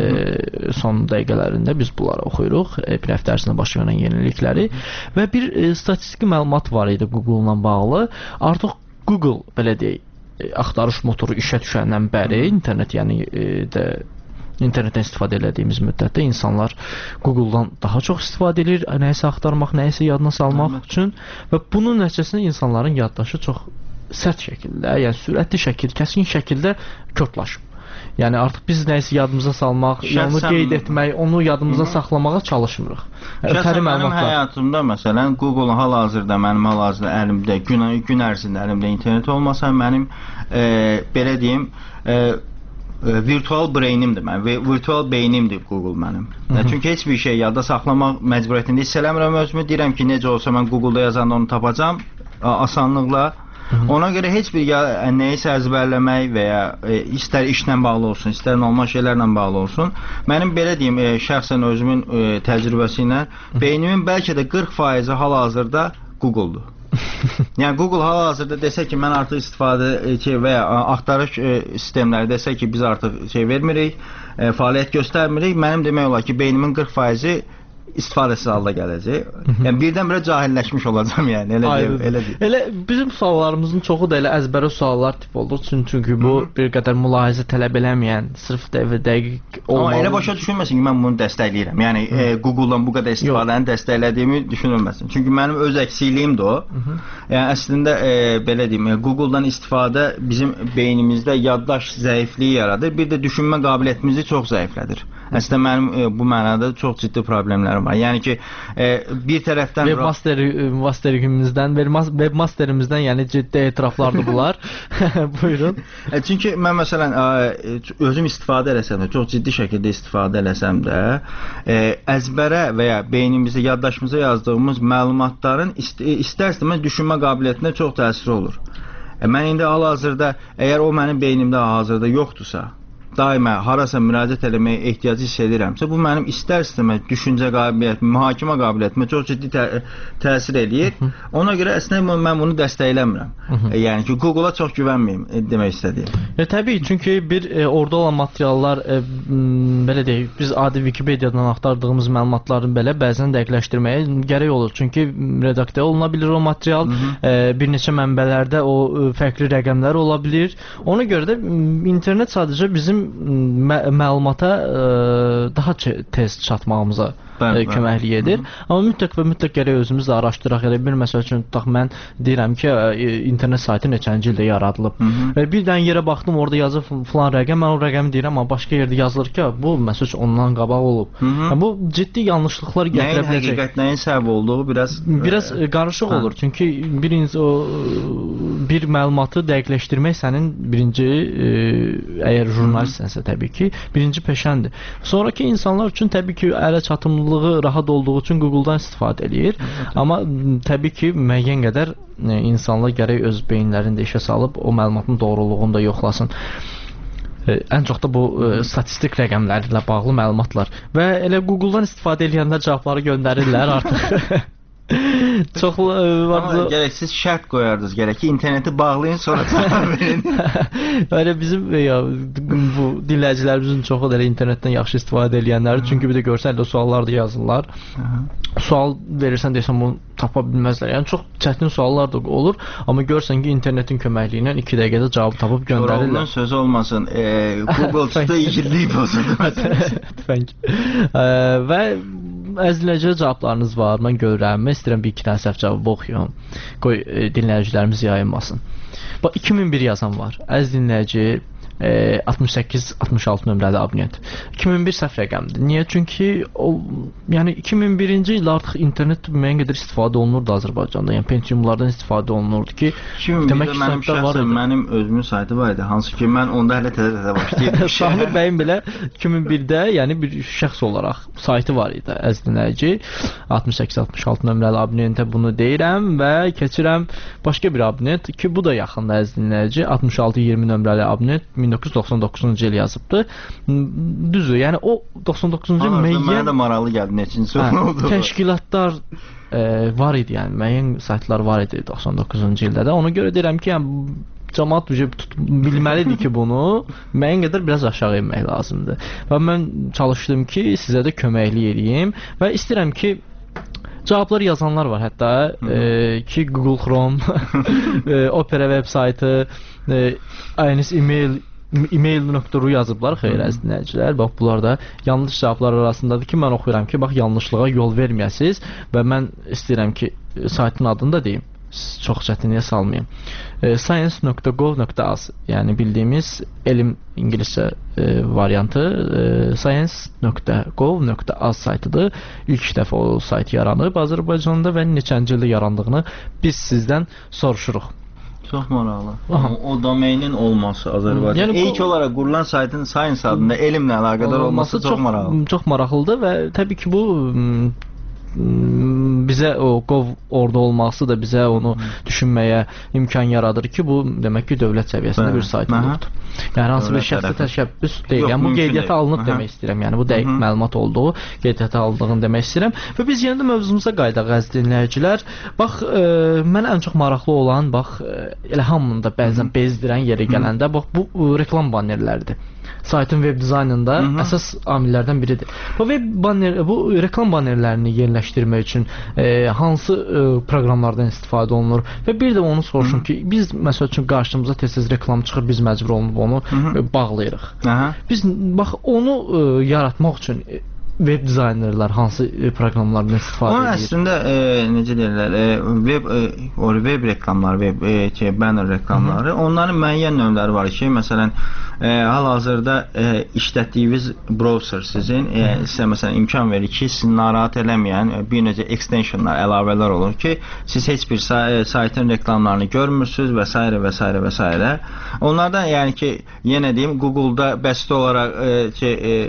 e, son dəqiqələrində biz bunları oxuyuruq. E, bir həftə ərzində baş verən yenilikləri. Və bir e, statistiki məlumat var idi Google-la bağlı. Artıq Google, belə deyək, e, axtarış motoru işə düşəndən bəri internet, yəni e, də internetdən istifadə etdiyimiz müddətdə insanlar Google-dan daha çox istifadə edir, nəyisə axtarmaq, nəyisə yadına salmaq Hı. üçün və bunun nəticəsində insanların yaddaşı çox sərt şəkildə, yəni sürətli şəkildə, kəskin şəkildə körtlaşıb. Yəni artıq biz nəyisə yadımıza salmaq, onu qeyd etmək, onu yadımıza Hı. saxlamağa çalışmırıq. Şəxsən mənim həyatımda, məsələn, Google hal-hazırda mənim hal-hazırda əlimdə, gün, gün ərzində əlimdə internet olmasa, mənim e, belə deyim, e, e, virtual brainimdir mən, virtual beynimdir Google mənim. Hı -hı. Çünki heç bir şey yadda saxlamaq məcburiyyətində hiss eləmirəm özümü, deyirəm ki, necə olsa mən Google-da yazanda onu tapacam, asanlıqla. Ona görə heç bir nəyisə əzbərləmək və ya e, istər işlə bağlı olsun, istər normal şeylərlə bağlı olsun, mənim belə deyim, e, şəxsən özümün e, təcrübəsi ilə beynimin bəlkə də qırx faizi hal-hazırda Google-dur. Yəni Google hal-hazırda desə ki, mən artıq istifadə e, və ya axtarış e, sistemləri desə ki, biz artıq şey vermirik, e, fəaliyyət göstərmirik, mənim demək olar ki, beynimin qırx faizi istifadəsiz halda gələcək. Yəni birdən-birə cahilləşmiş olacam, yəni elə deyim, elə deyim. Elə bizim suallarımızın çoxu da elə əzbərə suallar tip olur. Çünki bu Hı -hı. bir qədər mülahizə tələb eləməyən, sırf dəqiq olmalı. Amma elə başa düşülməsin ki, mən bunu dəstəkləyirəm. Yəni e, Google-dan bu qədər istifadəni dəstəklədiyimi düşünülməsin. Çünki mənim öz əksiliğim də o. Hı -hı. Yəni əslində e, belə deyim, Google-dan istifadə bizim beynimizdə yaddaş zəifliyi yaradır. Bir də düşünmə qabiliyyətimizi çox zəiflədir. Əslində mənim e, bu mənada çox ciddi problemlərim var. Yəni ki, e, bir tərəfdən webmaster masterimizdən, webmasterimizdən, yəni ciddi etiraflardır bunlar. Buyurun. E, çünki mən məsələn e, özüm istifadə eləsəm də, çox ciddi şəkildə istifadə eləsəm də, e, əzbərə və ya beynimizə, yaddaşımıza yazdığımız məlumatların ist istər-istəməz düşünmə qabiliyyətinə çox təsiri olur. E, mən indi hal-hazırda, əgər o mənim beynimdə hazırda yoxdursa, daima harasa müraciət eləməyə ehtiyacı hiss edirəmsə, bu mənim istər-istəməz düşüncə qabiliyyətimə, mühakimə qabiliyyətimə çox ciddi tə təsir eləyir. Ona görə əslində mən bunu dəstəkləmirəm. E, yəni ki, Google-a çox güvənməyim e, demək istədiyim. E, təbii, çünki bir e, orada olan materiallar, e, belə deyək, biz adi Wikipediadan axtardığımız məlumatların belə bəzən dəqiqləşdirməyə gərək olur. Çünki redaktə oluna bilir o material, e, bir neçə mənbələrdə o e, fərqli rəqəmlər ola bilir. Ona görə də internet sadəcə bizim mə məlumata ə, daha tez çatmağımıza ə, köməklik edir. Hı -hı. Amma mütləq və mütləq gərək özümüz də araşdıraq. Elə bir məsəl üçün tutaq, mən deyirəm ki, ə, internet saytı neçənci ildə yaradılıb. Hı -hı. Və bir dənə yerə baxdım, orada yazır falan rəqəm, mən o rəqəmi deyirəm, amma başqa yerdə yazılır ki, bu məsəl üçün ondan qabaq olub. Hı -hı. Yəni, bu ciddi yanlışlıqlar gətirə biləcək. Nəyin həqiqət, nəyin səbəb olduğu biraz biraz ə, qarışıq hə. olur. Çünki birinci o bir məlumatı dəqiqləşdirmək sənin birinci ə, əgər jurnalistsənsə təbii ki, birinci peşəndir. Sonraki insanlar üçün təbii ki, ələ çatımlılığı rahat olduğu üçün Google-dan istifadə eləyir. Evet. Amma təbii ki, müəyyən qədər e, insanlar gərək öz beyinlərini də işə salıb o məlumatın doğruluğunu da yoxlasın. E, ən çox da bu e, statistik rəqəmlərlə bağlı məlumatlar. Və elə Google-dan istifadə edənlər cavabları göndərirlər artıq. Çox Amma gərəksiz şərt qoyardınız, gərək ki, interneti bağlayın, sonra cavab verin. Elə bizim ya, bu dinləyicilərimizin çoxu da elə internetdən yaxşı istifadə edənlərdir. Çünki bir də görsən elə suallar da yazırlar. Sual verirsən desən bunu tapa bilməzlər. Yəni çox çətin suallar da olur, amma görsən ki, internetin köməkliyi ilə iki dəqiqədə cavab tapıb göndərirlər. Koroğlu'nun sözü olmasın, e, Google çıxdı igidliyi pozuldu. Tüfəng. E, və əzləcə cavablarınız var. Mən görürəm. Mən istəyirəm bir iki dənə səhv cavabı oxuyum. Qoy e, dinləyicilərimiz yayınmasın. Bax, iki min bir yazan var. Əziz dinləyici, e, altmış səkkiz altmış altı nömrəli abunent. iki min bir səhv rəqəmdir. Niyə? Çünki o, yəni iki min birinci ildə artıq internet müəyyən qədər istifadə olunurdu Azərbaycanda. Yəni Pentiumlardan istifadə olunurdu ki, demək ki, mənim şəxsən mənim özümün saytı var idi. Hansı ki, mən onda hələ təzə-təzə başlayırdım. Samir bəyin belə iki min birdə, yəni bir şəxs olaraq saytı var idi, əziz dinləyici. altmış səkkiz altmış altı nömrəli abunentə bunu deyirəm və keçirəm başqa bir abunent ki, bu da yaxında, əziz dinləyici. altmış altı iyirmi nömrəli abunent min doqquz yüz doxsan doqquzuncu il yazıbdı. Düzdür, yəni o doxsan doqquzuncu il müəyyən... Mənə də maraqlı gəldi, neçinci hə, oldu. Təşkilatlar e, var idi, yəni müəyyən saytlar var idi doxsan doqquzuncu ildə də. Ona görə deyirəm ki, yəni, cəmaət bilməlidir ki, bunu müəyyən qədər biraz aşağı inmək lazımdır. Və mən çalışdım ki, sizə də köməklik edeyim və istəyirəm ki, cavablar yazanlar var hətta e, ki, Google Chrome, e, Opera web saytı, e, aynis email email nöqtə ru yazıblar, xeyr əziz dinləyicilər. Bax, bunlar da yanlış cavablar arasındadır ki, mən oxuyuram ki, bax, yanlışlığa yol verməyəsiniz və mən istəyirəm ki, saytın adını da deyim, çox çətinliyə salmayayım. E, science nöqtə gov nöqtə az, yəni bildiyimiz elm ingiliscə e, variantı e, science nöqtə gov nöqtə az saytıdır. İlk dəfə o sayt yaranıb Azərbaycanda və neçənci ildə yarandığını biz sizdən soruşuruq. Çox maraqlı. O, o domeinin olması Azərbaycanda. Yəni, İlk bu, olaraq qurulan saytın Science adında elmlə əlaqədar olması, olması çox, çox maraqlı. Çox maraqlıdır və təbii ki, bu bizə o Gov orada olması da bizə onu düşünməyə imkan yaradır ki, bu demək ki, dövlət səviyyəsində Bə, bir sayt olubdur. Yəni hansı bir şəxsi təşəbbüs deyil. Yəni bu qeydiyyata alınıb demək istəyirəm. Yəni bu dəqiq Hı -hı. məlumat olduğu, qeydiyyata alındığını demək istəyirəm. Və biz yenə də mövzumuza qayıdaq, əziz dinləyicilər. Bax, e, mən ən çox maraqlı olan, bax, e, elə hamında bəzən bezdirən yerə gələndə, bax, bu e, reklam bannerləridir. Saytın web dizaynında Hı -hı. əsas amillərdən biridir. Bu web banner, bu reklam bannerlərini yerləşdirmək üçün e, hansı e, proqramlardan istifadə olunur və bir də onu soruşum Hı -hı. ki, biz məsəl üçün qarşımıza tez-tez reklam çıxır, biz məcbur olunub onu Hı -hı. E, bağlayırıq. Aha. Biz bax onu e, yaratmaq üçün e, web dizaynerlər hansı e, proqramlardan istifadə edir? O əslində e, necə deyirlər, e, web e, o web reklamları, web e, şey, banner reklamları, Hı -hı. onların müəyyən növləri var ki, məsələn e, hal-hazırda e, işlətdiyiniz browser sizin e, sizə məsələn imkan verir ki, sizi narahat eləməyən bir necə extensionlar, əlavələr olur ki, siz heç bir say saytın reklamlarını görmürsünüz və s. və s. və s. Onlardan yəni ki, yenə deyim, Google-da bəsit olaraq e, ki,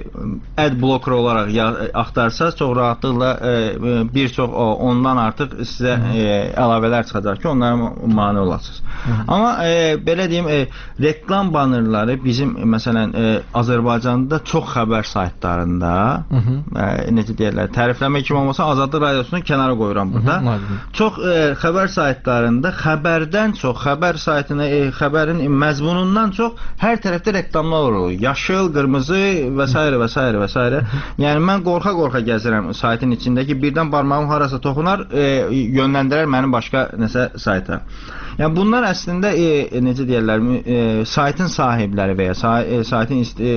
e, ad blocker olaraq ya, axtarsaz, çox rahatlıqla e, bir çox o, ondan artıq sizə e, əlavələr çıxacaq ki, onlara mane olasınız. Amma e, belə deyim, e, reklam bannerları bizim məsələn e, Azərbaycanda çox xəbər saytlarında e, necə deyirlər, tərifləmək kimi olmasa Azadlıq Radiosunu kənara qoyuram burada. Hı -hı. Çox e, xəbər saytlarında xəbərdən çox, xəbər saytına e, xəbərin məzmunundan çox hər tərəfdə reklamlar olur. Yaşıl, qırmızı və s. və s. və s. Yəni mən qorxa-qorxa gəzirəm saytın içindəki, birdən barmağım harasa toxunar, e, yönləndirər məni başqa nəsə sayta. Yəni bunlar əslində e, necə deyirlər, e, saytın sahibləri və ya say e, saytın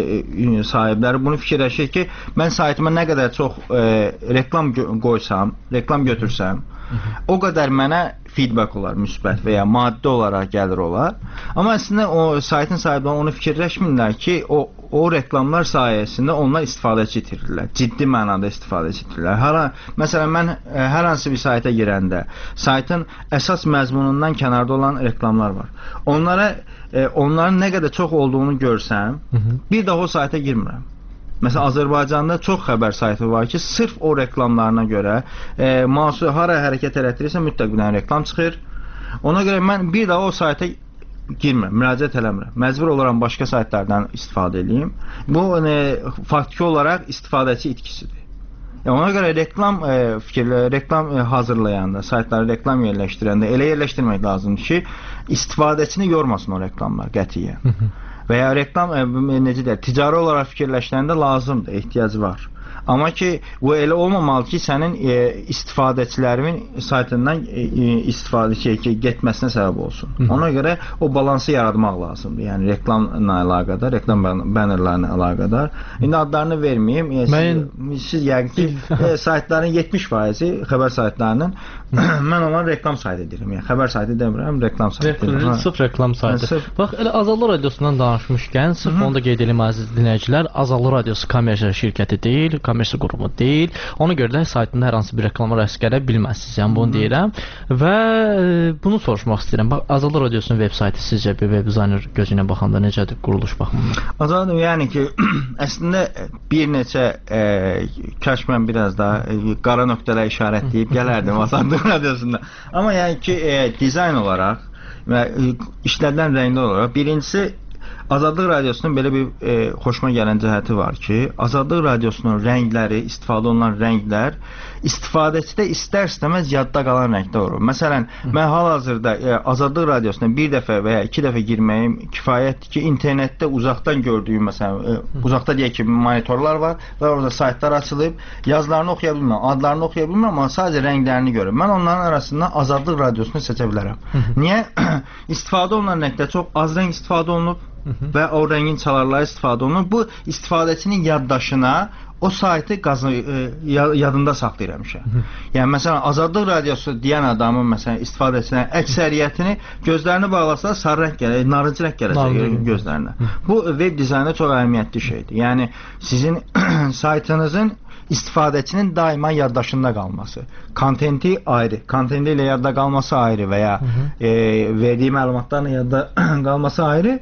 e, sahibləri bunu fikirləşir ki, mən saytıma nə qədər çox e, reklam qoysam, reklam götürsəm, o qədər mənə feedback olar, müsbət və ya maddi olaraq gəlir olar. Amma əslində o saytın sahibləri onu fikirləşmirlər ki, o o reklamlar sayəsində onlar istifadəçi itirirlər. Ciddi mənada istifadəçi itirirlər. Hər, məsələn, mən hər hansı bir sayta girəndə saytın əsas məzmunundan kənarda olan reklamlar var. Onlara e, onların nə qədər çox olduğunu görsəm, Hı -hı. bir daha o sayta girmirəm. Məsələn, Azərbaycanda çox xəbər saytı var ki, sırf o reklamlarına görə e, mahsul hara hərəkət elətdirirsə mütləq bir reklam çıxır. Ona görə mən bir daha o sayta girmirəm, müraciət eləmirəm. Məcbur olaram başqa saytlardan istifadə edeyim. Bu e, faktiki olaraq istifadəçi itkisidir. Yəni, ona görə reklam e, fikirlə, reklam e, hazırlayanda, saytları reklam yerləşdirəndə elə yerləşdirmək lazımdır ki, istifadəçini yormasın o reklamlar qətiyyən. Və ya reklam e, necə deyək, ticari olaraq fikirləşəndə lazımdır, ehtiyacı var. Amma ki, bu elə olmamalı ki, sənin e, istifadəçilərin saytından e, istifadə şey, ki, getməsinə səbəb olsun. Hı -hı. Ona görə o balansı yaratmaq lazımdır. Yəni reklamla əlaqədar, reklam bannerlarına əlaqədar. İndi adlarını verməyim. E, Mən... Siz, siz yəqin ki, e, saytların yetmiş faizi xəbər saytlarının mən onları reklam saytı edirəm. Yəni xəbər saytı demirəm, reklam saytı edirəm. Sırf reklam saytı. Sırf... Bax, elə Azadlıq Radiosundan danışmışkən, sırf Hı -hı. onu da qeyd edim əziz dinləyicilər, Azadlıq Radiosu kommersiya şirkəti deyil, kommersiya qurumu deyil. Ona görə də saytında hər hansı bir reklama rast gələ bilməzsiniz. Yəni bunu deyirəm və e, bunu soruşmaq istəyirəm. Bax, Azadlıq Radiosunun veb saytı sizcə bir web dizayner gözü ilə baxanda necədir quruluş baxımından? Azadlıq, yəni ki, əslində bir neçə e, kaş mən biraz daha e, qara nöqtələ işarət deyib gələrdim Azadlıq Radiosunda. Amma yəni ki, e, dizayn olaraq və e, işlədilən rənglər olaraq birincisi Azadlıq Radiosunun belə bir e, xoşuma gələn cəhəti var ki, Azadlıq Radiosunun rəngləri, istifadə olunan rənglər istifadəçidə istər-istəməz yadda qalan rəngdə olur. Məsələn, Hı. mən hal-hazırda e, Azadlıq Radiosuna bir dəfə və ya iki dəfə girməyim kifayətdir ki, internetdə uzaqdan gördüyüm, məsələn, e, uzaqda deyək ki, monitorlar var və orada saytlar açılıb, yazılarını oxuya bilmirəm, adlarını oxuya bilmirəm, amma sadəcə rənglərini görürəm. Mən onların arasından Azadlıq Radiosunu seçə bilərəm. Niyə? İstifadə olunan rəngdə çox az rəng istifadə olunub və o rəngin çalarları istifadə olunur. Bu istifadəçinin yaddaşına o saytı qazı, e, yadında saxlayır həmişə. Yəni məsələn Azadlıq Radiosu deyən adamın məsələn istifadəçilərin əksəriyyətini gözlərini bağlasa sarı rəng gələcək, narıncı rəng gələcək gözlərinə. Bu web dizaynda çox əhəmiyyətli şeydir. Yəni sizin saytınızın istifadəçinin daima yaddaşında qalması. Kontenti ayrı, kontenti ilə yadda qalması ayrı və ya e, verdiyi məlumatlarla yadda qalması ayrı.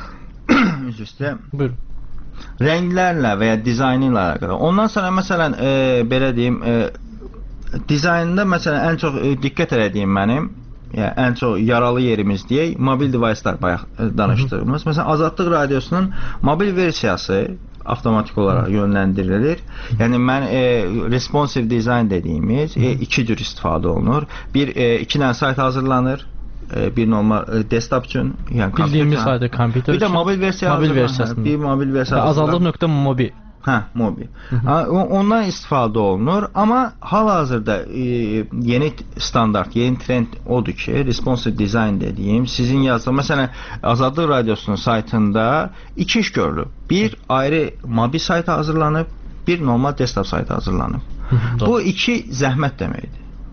Üzr istəyirəm. Buyurun. Rənglərlə və ya dizaynı ilə əlaqədar. Ondan sonra məsələn e, belə deyim, e, dizaynında məsələn ən çox e, diqqət elədiyim mənim, yəni ən çox yaralı yerimiz deyək, mobil device'lar bayaq e, danışdığımız. Məsələn Azadlıq Radiosunun mobil versiyası avtomatik olaraq yönləndirilir. Yəni mən e, responsive design dediyimiz e, iki cür istifadə olunur. Bir e, iki dənə sayt hazırlanır. Bir normal desktop üçün, yəni bildiyimiz sayda kompüter. Bir də mobil versiya, mobil versiyası. Bir mobil versiya. Azadlıq.mobi. Hə, mobil. Ondan istifadə olunur, amma hal-hazırda e, yeni standart, yeni trend odur ki, responsive design dediyim, sizin yazdığınız, məsələn, Azadlıq Radiosunun saytında iki iş görülüb. Bir ayrı mobil sayt hazırlanıb, bir normal desktop sayt hazırlanıb. Bu iki zəhmət deməkdir.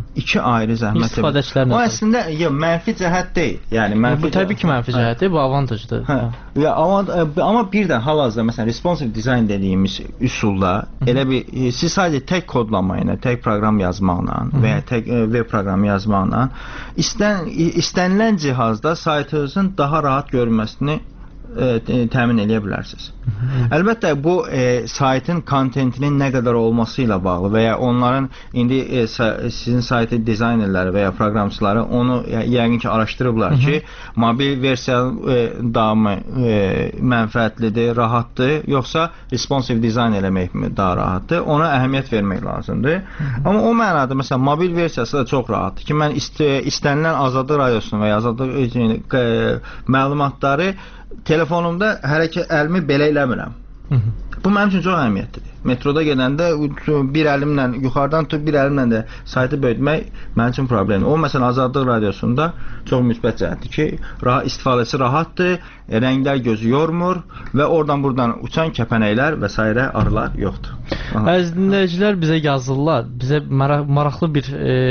iki ayrı zəhmət. İstifadəçilərlə. O əslində ya mənfi cəhət deyil. Yəni mənfi. Bu təbii ki, mənfi cəhətdir, bu avantajdır. Hə. Ya amma amma birdən hal-hazırda məsələn responsive design dediyimiz üsulla elə bir siz sadəcə tək kodlama ilə, tək proqram yazmaqla və ya tək web proqramı yazmaqla istən istənilən cihazda saytınızın daha rahat görünməsini E, təmin edə bilərsiniz. Əlbəttə bu e, saytın kontentinin nə qədər olması ilə bağlı və ya onların indi e, sizin saytı dizaynerləri və ya proqramçıları onu yəqin ki araşdırıblar ki, mobil versiya e, daha mı e, mənfəətlidir, rahatdır, yoxsa responsive dizayn eləmək mi daha rahatdır? Ona əhəmiyyət vermək lazımdır. Amma o mənada məsələn mobil versiyası da çox rahatdır ki, mən ist istənilən Azadlıq Radiosunu və ya Azadlıq e, məlumatları telefonumda hərəkət əlimi belə eləmirəm. Bu mənim üçün çox əhəmiyyətlidir. Metroda gedəndə bir əlimlə yuxarıdan tutub bir əlimlə də saytı böyütmək mənim üçün problemdir. O məsələn Azadlıq Radiosunda çox müsbət cəhətdir ki, rahat istifadəsi rahatdır, rənglər gözü yormur və oradan buradan uçan kəpənəklər və s. arılar yoxdur. Əziz dinləyicilər bizə yazırlar. Bizə mara maraqlı bir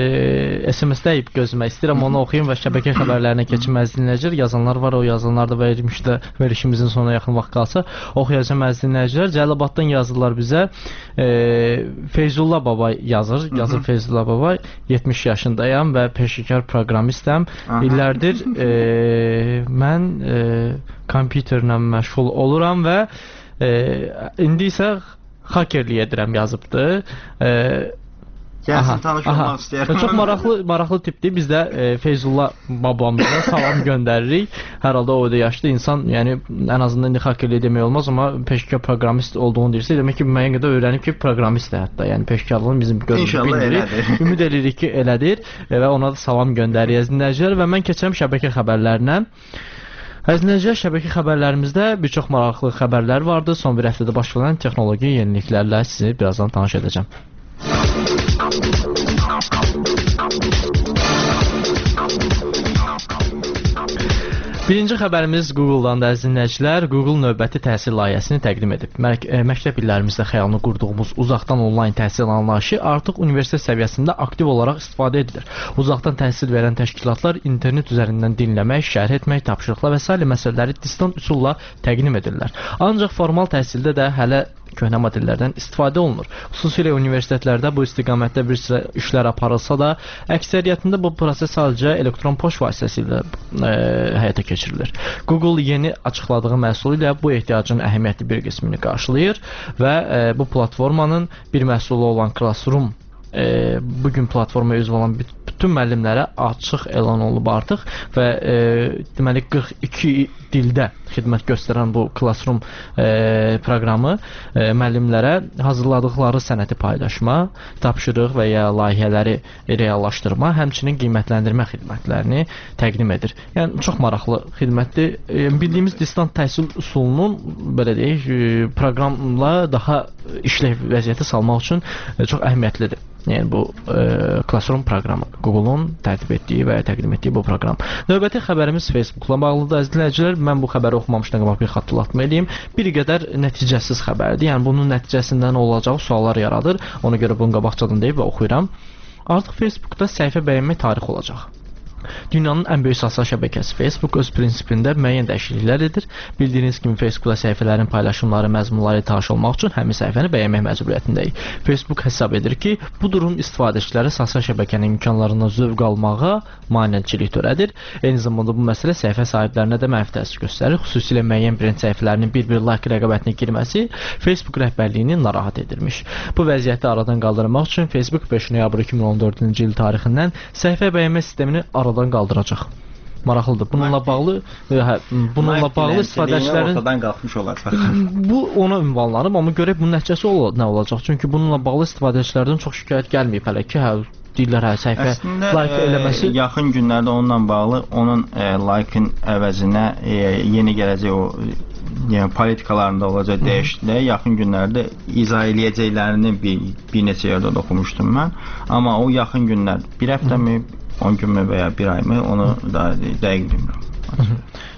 e, S M S deyib gözləmək istəyirəm. Onu oxuyum və şəbəkə xəbərlərinə keçim. Əziz dinləyicilər, yazanlar var, o yazanlar da verilmişdə verişimizin sonuna yaxın vaxt qalsa oxuyacağım. Əziz dinləyicilər, Cəlilabaddan yazırlar bizə. E, Feyzullah baba yazır. Yazır Feyzullah baba. yetmiş yaşındayam və peşəkar proqramistəm. İllərdir e, mən e, kompüterlə məşğul oluram və e, indi isə hakerlik edirəm yazıbdır. E, Gəlsin tanış olmaq istəyirəm. Çox maraqlı, maraqlı tipdir. Biz də e, Feyzullah babamıza salam göndəririk. Hər halda o da yaşlı insan, yəni ən azından indi hakerlik demək olmaz, amma peşəkar proqramist olduğunu deyirsə, demək ki, müəyyən qədər öyrənib ki, proqramistdir hətta. Yəni peşəkarlığın bizim görünüşü bildirir. Ümid edirik ki, elədir və ona da salam göndəririk dinləyicilər və mən keçirəm şəbəkə xəbərlərinə. Əziz dinləyicilər, şəbəkə xəbərlərimizdə bir çox maraqlı xəbərlər vardı. Son bir həftədə baş verən texnoloji yeniliklərlə sizi birazdan tanış edəcəm. Birinci xəbərimiz Google-dan da, əziz dinləyicilər. Google növbəti təhsil layihəsini təqdim edib. Mək məktəb illərimizdə xəyalını qurduğumuz uzaqdan onlayn təhsil anlayışı artıq universitet səviyyəsində aktiv olaraq istifadə edilir. Uzaqdan təhsil verən təşkilatlar internet üzərindən dinləmək, şərh etmək, tapşırıqlar və sair məsələləri distant üsulla təqdim edirlər. Ancaq formal təhsildə də hələ köhnə modellərdən istifadə olunur. Xüsusilə universitetlərdə bu istiqamətdə bir sıra işlər aparılsa da, əksəriyyətində bu proses sadəcə elektron poçt vasitəsilə e, həyata keçirilir. Google yeni açıqladığı məhsulu ilə bu ehtiyacın əhəmiyyətli bir qismini qarşılayır və e, bu platformanın bir məhsulu olan Classroom e, bugün platformaya üzv olan bütün müəllimlərə açıq elan olunub artıq və e, deməli qırx iki dildə xidmət göstərən bu Classroom e, proqramı e, müəllimlərə hazırladıqları sənəti paylaşma, tapşırıq və ya layihələri reallaşdırma, həmçinin qiymətləndirmə xidmətlərini təqdim edir. Yəni çox maraqlı xidmətdir. E, bildiyimiz distant təhsil üsulunun belə deyək, e, proqramla daha işləv vəziyyətə salmaq üçün e, çox əhəmiyyətlidir. Yəni bu e, Classroom proqramı, Google-un tərtib etdiyi və ya təqdim etdiyi bu proqram. Növbəti xəbərimiz Facebook-la bağlıdır. Əziz dinləyicilər, mən bu xəbəri oxumamışdan qabaq bir xatırlatma edeyim. Bir qədər nəticəsiz xəbərdir. Yəni bunun nəticəsində nə olacağı suallar yaradır. Ona görə bunu qabaqcadan deyib və oxuyuram. Artıq Facebookda səhifə bəyənmək tarixi olacaq. Dünyanın ən böyük sosial şəbəkəsi Facebook öz prinsipində müəyyən dəyişikliklər edir. Bildiyiniz kimi Facebookda səhifələrin paylaşımları, məzmunları tanış olmaq üçün həmin səhifəni bəyənmək məcburiyyətindəyik. Facebook hesab edir ki, bu durum istifadəçiləri sosial şəbəkənin imkanlarından zövq almağa maneəçilik törədir. Eyni zamanda bu məsələ səhifə sahiblərinə də mənfi təsir göstərir. Xüsusilə müəyyən brend səhifələrinin bir-bir like rəqabətinə girməsi Facebook rəhbərliyini narahat edirmiş. Bu vəziyyəti aradan qaldırmaq üçün Facebook beş noyabr iki min on dördüncü il tarixindən səhifə bəyənmə sistemini aradan qaldıracaq. Maraqlıdır. Bununla bağlı hə, bununla bağlı istifadəçilərin ortadan qalxmış olacaq. Bu ona ünvanlanıb, amma görək bunun nəticəsi ol nə olacaq? Çünki bununla bağlı istifadəçilərdən çox şikayət gəlməyib hələ ki, hə deyirlər hə səhifə əslində, like eləməsi. Yaxın günlərdə onunla bağlı onun e, like-ın əvəzinə e, yeni gələcək o yəni politikalarında olacaq dəyişikliklər yaxın günlərdə izah eləyəcəklərini bir, bir neçə yerdə oxumuşdum mən. Amma o yaxın günlər bir həftəmi, on günmü və ya bir ayımı onu da dəqiq bilmirəm.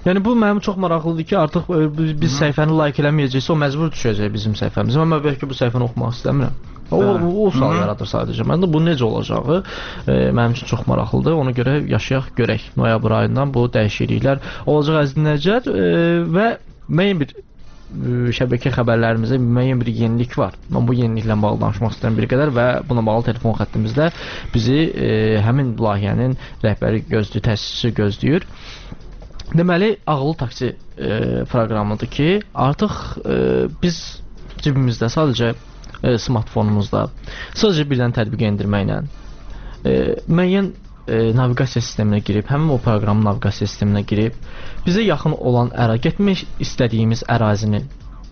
Yəni bu mənim çox maraqlıdır ki, artıq biz səhifəni like eləməyəcəksə, o məcbur düşəcək bizim səhifəmizə. Mən bəlkə bu səhifəni oxumaq istəmirəm. O, o, o sual yaradır sadəcə. Məndə bu necə olacağı e, mənim üçün çox maraqlıdır. Ona görə yaşayaq, görək. Noyabr ayından bu dəyişikliklər olacaq əziz dinləyicilər e, və müəyyən bir e, şəbəkə xəbərlərimizdə müəyyən bir yenilik var. Mən bu yeniliklə bağlı danışmaq istəyirəm bir qədər və buna bağlı telefon xəttimizdə bizi e, həmin layihənin rəhbəri gözləyir, təsisçisi gözləyir. Deməli, ağıllı taksi e, proqramıdır ki, artıq e, biz cibimizdə sadəcə E, smartfonumuzda sadəcə bir dənə tətbiq endirməklə e, müəyyən e, naviqasiya sisteminə girib, həmin o proqramın naviqasiya sisteminə girib, bizə yaxın olan əra, getmək istədiyimiz ərazini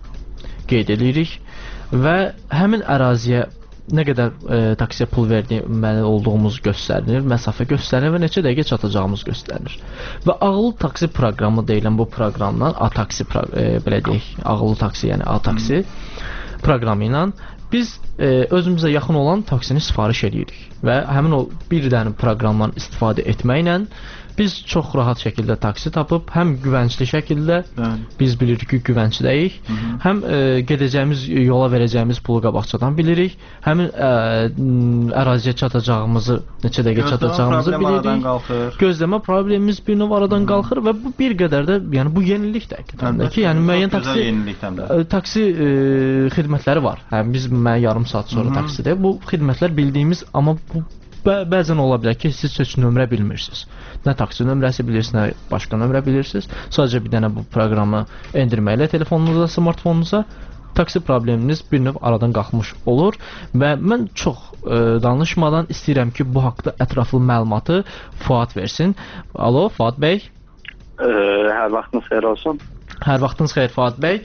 qeyd edirik və həmin əraziyə nə qədər e, taksiyə pul verməli olduğumuz göstərilir, məsafə göstərilir və neçə dəqiqə çatacağımız göstərilir. Və ağıllı taksi proqramı deyilən bu proqramdan A-taksi, e, belə deyək, ağıllı taksi, yəni A-taksi proqramı ilə biz e, özümüzə yaxın olan taksini sifariş edirik və həmin o bir dənə proqramdan istifadə etməklə biz çox rahat şəkildə taksi tapıb, həm güvəncli şəkildə, bəli, biz bilirik ki, güvəncdəyik, hı -hı, həm e, gedəcəyimiz yola verəcəyimiz pulu qabaqcadan bilirik, həmin e, əraziyə çatacağımızı, neçə dəqiqə çatacağımızı bilirik, gözləmə problemimiz bir növ aradan qalxır və bu bir qədər də, yəni bu yenilik də həqiqətən də ki, yəni müəyyən taksi e, taksi e, xidmətləri var. Həm biz müəyyən yarım saat sonra, hı -hı, taksidə bu xidmətlər bildiyimiz, amma bu Bə bəzən ola bilər ki, siz heç nömrə bilmirsiniz. Nə taksi nömrəsi bilirsiniz, nə başqa nömrə bilirsiniz. Sadəcə bir dənə bu proqramı endirməklə telefonunuza, smartfonunuza taksi probleminiz bir növ aradan qalxmış olur və mən çox e, danışmadan istəyirəm ki, bu haqda ətraflı məlumatı Fuad versin. Alo, Fuad bəy. E, hər vaxtınız xeyir olsun. Hər vaxtınız xeyir, Fuad bəy.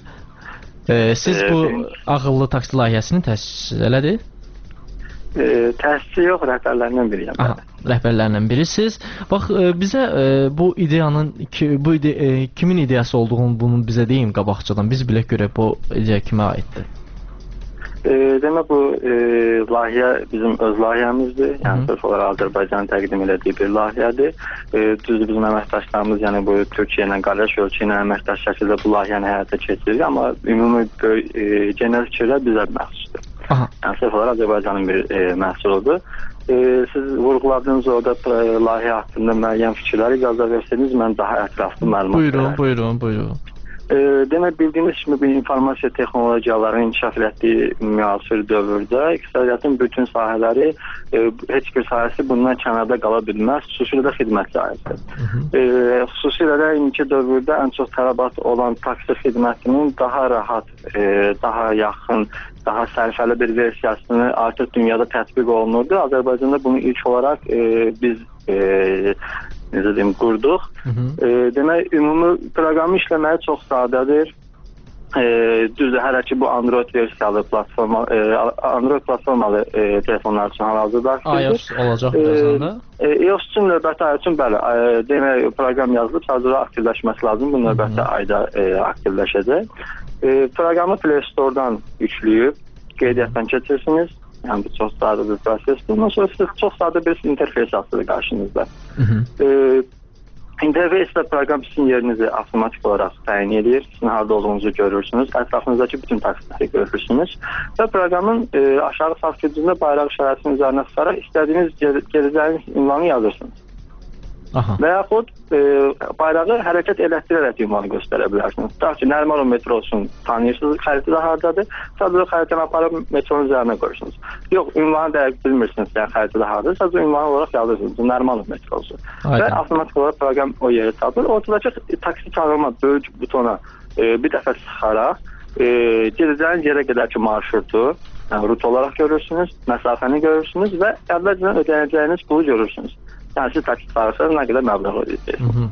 E, siz e, bu e, ağıllı taksi layihəsini təsis elədir? E, təsisçi yox, rəhbərlərindən biriyəm. Aha, rəhbərlərindən birisiz. Bax, e, bizə e, bu ideyanın ki, bu ide, e, kimin ideyası olduğunu bunu bizə deyin qabaqcadan. Biz bilək görək bu ideya kimə aiddir. E, demək bu e, layihə bizim öz layihəmizdir. Yəni sırf olaraq Azərbaycanın təqdim elədiyi bir layihədir. E, düzdür, bizim əməkdaşlarımız, yəni bu Türkiyə ilə qardaş ölkə ilə əməkdaş şəkildə bu layihəni həyata keçirir, amma ümumi e, genel fikirlər bizə məxsusdur. Aha. Yəni sırf olaraq Azərbaycanın bir e, məhsuludur. E, siz vurğuladığınız orada e, layihə haqqında müəyyən fikirləri icazə verseniz, mən daha ətraflı məlumat buyurun, verəm. Buyurun, buyurun. E, demək, bildiyiniz kimi bir informasiya texnologiyalarının inkişaf etdiyi müasir dövrdə iqtisadiyyatın bütün sahələri, e, heç bir sahəsi bundan kənarda qala bilməz, xüsusilə də xidmət sahəsi. E, xüsusilə də indiki dövrdə ən çox tələbat olan taksi xidmətinin daha rahat, e, daha yaxın, daha sərfəli bir versiyasını artıq dünyada tətbiq olunurdu. Azərbaycanda bunu ilk olaraq e, biz e, necə deyim, qurduq. Hı -hı. E, demək, ümumi proqramı işləməyi çox sadədir. E, düzdür, hələ ki bu Android versiyalı platforma, e, Android platformalı e, telefonlar üçün hal-hazırda aktivdir. iOS olacaq birazdan da. E, iOS üçün növbəti ay üçün bəli, e, demək, proqram yazılıb, sadəcə aktivləşməsi lazım. Bu növbəti ayda e, aktivləşəcək. E, proqramı Play Store-dan yükləyib, qeydiyyatdan keçirsiniz. Yəni bu çox sadə bir prosesdir. Bundan sonra siz çox sadə bir interfeys açılır qarşınızda. E, interfeysdə proqram sizin yerinizi avtomatik olaraq təyin edir. Sizin harada olduğunuzu görürsünüz. Ətrafınızdakı bütün taksiləri görürsünüz. Və proqramın e, aşağı sağ küncündə bayraq işarəsinin üzərinə sıxaraq istədiyiniz gedəcəyiniz ünvanı yazırsınız. Aha. Və yaxud e, bayrağı hərəkət elətdirərək ünvanı göstərə bilərsiniz. Tutaq ki, Nərimanov metrosun tanıyırsınız, xəritədə hardadır, sadəcə xəritəni aparıb metronun üzərinə qoyursunuz. Yox, ünvanı dəqiq bilmirsiniz, yəni xəritədə hardadır, sadəcə ünvanı olaraq yazırsınız, Nərimanov metrosu. Aynen. Və avtomatik olaraq proqram o yeri tapır. Ortadakı taksi çağırma böyük butona e, bir dəfə sıxaraq e, gedəcəyiniz yerə qədərki marşrutu, yəni rut olaraq görürsünüz, məsafəni görürsünüz və əvvəlcədən ödənəcəyiniz pulu görürsünüz. Yəni siz taksi çağırsanız nə qədər məbləğ ödəyəcəksiniz.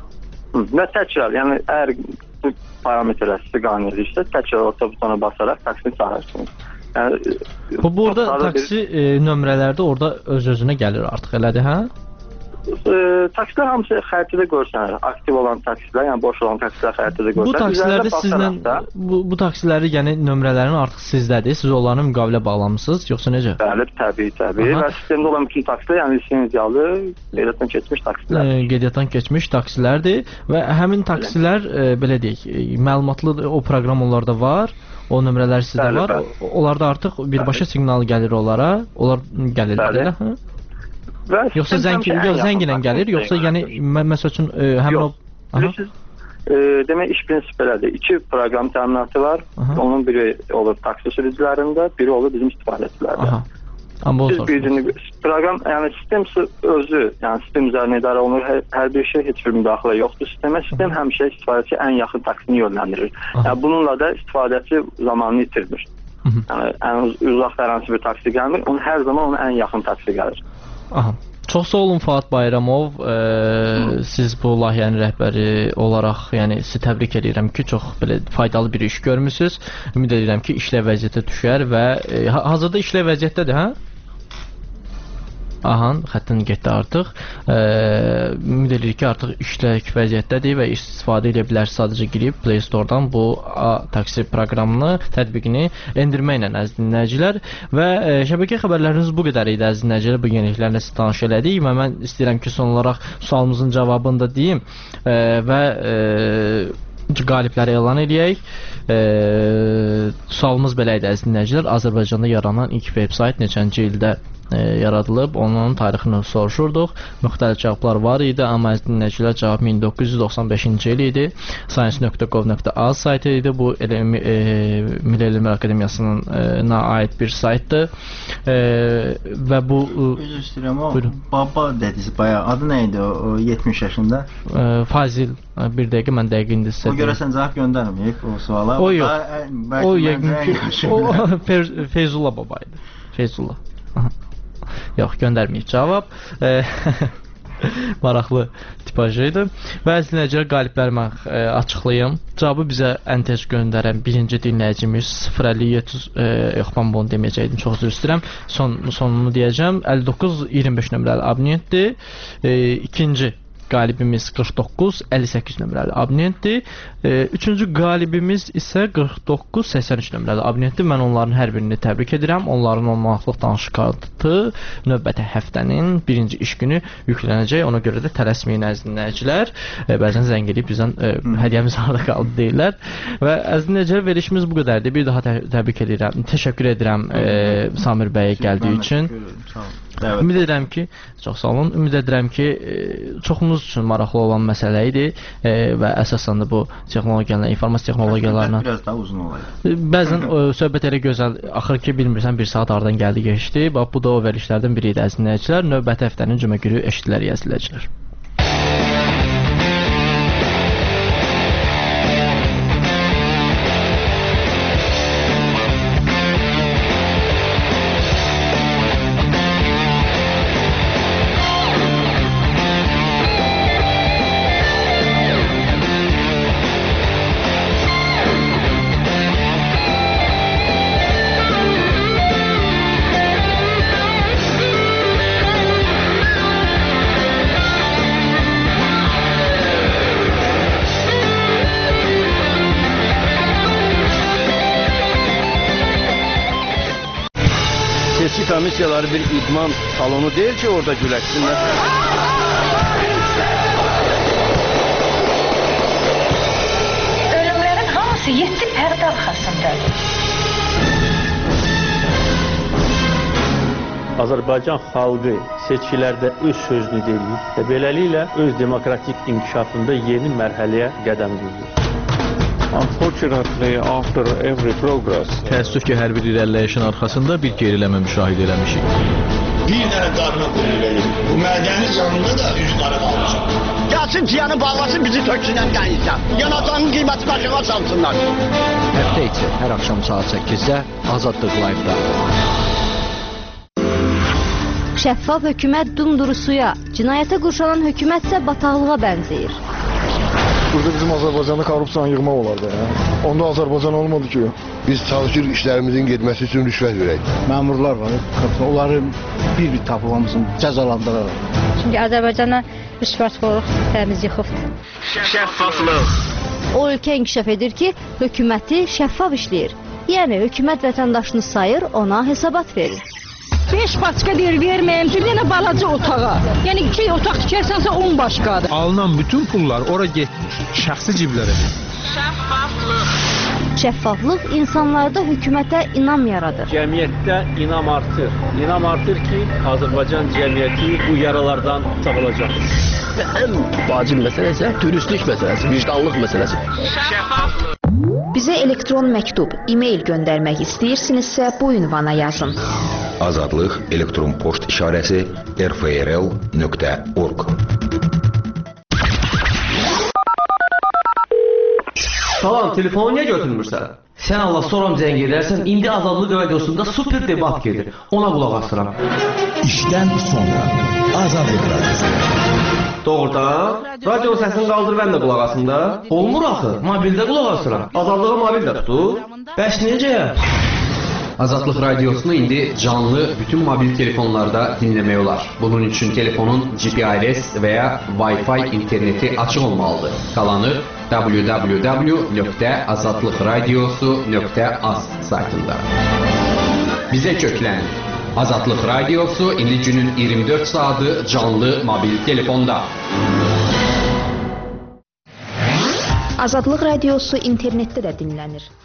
Və təkrar, yəni əgər bu parametrlər sizi qane edirsə, təkrar orta butona basaraq taksini çağırırsınız. Yəni, bu burada taksi bir... e, nömrələrdə orada öz-özünə gəlir artıq, elədir, hə? e, taksilər hamısı xəritədə görsənir. Aktiv olan taksilər, yəni boş olan taksilər xəritədə görsənir. Bu taksilərdə sizlə bu, bu taksiləri, yəni nömrələrin artıq sizdədir. Siz onlarla müqavilə bağlamısınız, yoxsa necə? Bəli, təbii, təbii. Aha. Və sistemdə olan bütün taksilər, yəni lisenziyalı, qeydiyyatdan keçmiş taksilər. E, qeydiyyatdan keçmiş taksilərdir və həmin taksilər e, belə deyək, məlumatlı o proqram onlarda var. O nömrələr sizdə bəli, var. Bəli. Onlarda artıq birbaşa siqnal gəlir onlara. Onlar gəlir belə, hə? Və yoxsa zəng yox zənglə gəlir, yoxsa yəni məsəl üçün e, həmin o bilirsiniz, e, demək iş prinsipi belədir. İki proqram təminatı var. Aha. Onun biri olur taksi sürücülərində, biri olur bizim istifadəçilərdə. Aha. Amma o proqram, yəni sistem özü, yəni sistem üzərinə idarə olunur. Hər, hər bir şey, heç bir müdaxilə yoxdur sistemə. Sistem Aha. həmişə istifadəçi ən yaxın taksini yönləndirir. Aha. Yəni bununla da istifadəçi zamanını itirmir. Aha. Yəni ən uzaq hər bir taksi gəlmir, onun hər zaman onun ən yaxın taksi gəlir. Aha. Çox sağ olun Fuad Bayramov. Ee, siz bu layihənin rəhbəri olaraq, yəni sizi təbrik edirəm ki, çox belə faydalı bir iş görmüsüz. Ümid edirəm ki, işləv vəziyyətə düşər və e, hazırda işləv vəziyyətdədir, hə? Aha, xəttin getdi artıq. E, ümid edirik ki, artıq işlək vəziyyətdədir və istifadə edə bilər. Sadəcə girib Play Store-dan bu taksi proqramını, tətbiqini endirməklə əziz dinləyicilər. Və e, şəbəkə xəbərləriniz bu qədər idi əziz dinləyicilər. Bu yeniliklərlə sizi tanış elədik və mən istəyirəm ki, son olaraq sualımızın cavabını da deyim e, və e, qalibləri elan edək. E, sualımız belə idi əziz dinləyicilər. Azərbaycanda yaranan ilk veb-sayt neçənci ildə E, yaradılıb, onun tarixini soruşurduq. Müxtəlif cavablar var idi, amma əziz dinləyicilər cavab min doqquz yüz doxsan beşinci il idi. science nöqtə gov nöqtə az saytı idi. Bu e, Milli Elmlər Akademiyasının e, aid bir saytdır. E, və bu üzr istəyirəm, o baba dediniz bayağı. Adı nə idi o yetmiş yaşında? E, Fazil. Bir dəqiqə mən dəqiq indi sizə. O görəsən cavab göndərməyib o suala. O yox. O yəqin ki, o Feyzullah baba idi. Feyzullah. Yox, göndərməyib cavab. E, maraqlı tipajı idi. Və əziz dinləyicilər, qalibləri mən e, açıqlayım. Cavabı bizə ən tez göndərən birinci dinləyicimiz sıfır əlli yeddi e, yox, mən bunu deməyəcəkdim, çox üzr istəyirəm. Son, sonunu deyəcəm. əlli doqquz iyirmi beş nömrəli abonentdir. E, ikinci qalibimiz qırx doqquz əlli səkkiz nömrəli abonentdir. E, üçüncü qalibimiz isə qırx doqquz səksən üç nömrəli abonentdir. Mən onların hər birini təbrik edirəm. Onların on manatlıq danışıq kartı növbəti həftənin birinci iş günü yüklənəcək. Ona görə də tələsməyin əziz dinləyicilər. E, bəzən zəng edib bizdən e, hədiyyəmiz harada qaldı deyirlər. Və əziz dinləyicilər, verilişimiz bu qədərdir. Bir daha tə təbrik edirəm. Təşəkkür edirəm e, Samir bəyə gəldiyi üçün. Evet. Ümid edirəm ki, çox sağ olun. Ümid edirəm ki, e, çoxumuz üçün maraqlı olan məsələ idi e, və əsasən də bu texnologiyalarla, informasiya texnologiyalarla biraz daha uzun olaydı. Bəzən e, söhbət elə gözəl axır ki, bilmirsən bir saat aradan gəldi keçdi. Bax bu da o verilişlərdən biri idi əziz dinləyicilər. Növbəti həftənin cümə günü eşidilər əziz dinləyicilər. Komisyaları bir idman salonu değil ki orada güleşsinler. Ölümlerin hamısı yetti perde arkasındadır. Azərbaycan xalqı seçkilərdə öz sözünü deyir və beləliklə öz demokratik inkişafında yeni mərhələyə qədəm qoyur. Unfortunately, after every progress, təəssüf ki, hər bir irəliləyişin arxasında bir geriləmə müşahidə eləmişik. Bir dənə qarına qulu verir. Bu mədənin yanında da üç qarı qalmışıq. Gəlsin ciyanı bağlasın, bizi töksünən qəyizdən. Yanacağının qiyməti başına çalsınlar. Həftə içi, hər axşam saat səkkizdə Azadlıq Live-da. Şəffaf hökumət dumduru suya, cinayətə qurşanan hökumətsə bataqlığa bənzəyir. Burada bizim Azərbaycanda korrupsiyanı yığmaq olardı. Ya. Onda Azərbaycan olmadı ki. Biz çalışırıq işlərimizin getməsi üçün rüşvət verək. Məmurlar var, onları bir-bir tapılmamızın cəzalandıraraq. Çünki Azərbaycana rüşvətxorluq təmiz yıxıbdır. Şəffaflıq. O ölkə inkişaf edir ki, hökuməti şəffaf işləyir. Yəni hökumət vətəndaşını sayır, ona hesabat verir. beş başqa deyir verməyim, bir dənə balaca otağa. Yəni iki otaq tikərsənsə on başqadır. Alınan bütün pullar ora getmir, şəxsi ciblərə. Şəffaflıq. Şəffaflıq insanlarda hökumətə inam yaradır. Cəmiyyətdə inam artır. İnam artır ki, Azərbaycan cəmiyyəti bu yaralardan sağılacaq. Ən vacib məsələ isə dürüstlük məsələsi, vicdanlıq məsələsi. Şəffaflıq. Bizə elektron məktub, e-mail göndərmək istəyirsinizsə bu ünvana yazın. Azadlıq elektron poçt işarəsi r f r l nöqtə org. Salam, telefonu niyə götürmürsən? Sən Allah soram zəng edərsən, indi Azadlıq radiosunda super debat gedir. Ona qulaq asıram. İşdən sonra Azadlıq radiosu. Doğrudan, radionun səsini qaldır, mən də qulaq asım da. Olmur axı, mobildə qulaq asıram. Azadlığı mobildə tutur. Bəs necə? Azadlıq radiosunu indi canlı bütün mobil telefonlarda dinləmək olar. Bunun üçün telefonun G P R S və ya Wi-Fi interneti açıq olmalıdır. Qalanı w w w nöqtə azadlıq radiosu nöqtə az saytında. Bizə köklən. Azadlıq radiosu indi günün iyirmi dörd saatı canlı mobil telefonda. Azadlıq radiosu internetdə də dinlənir.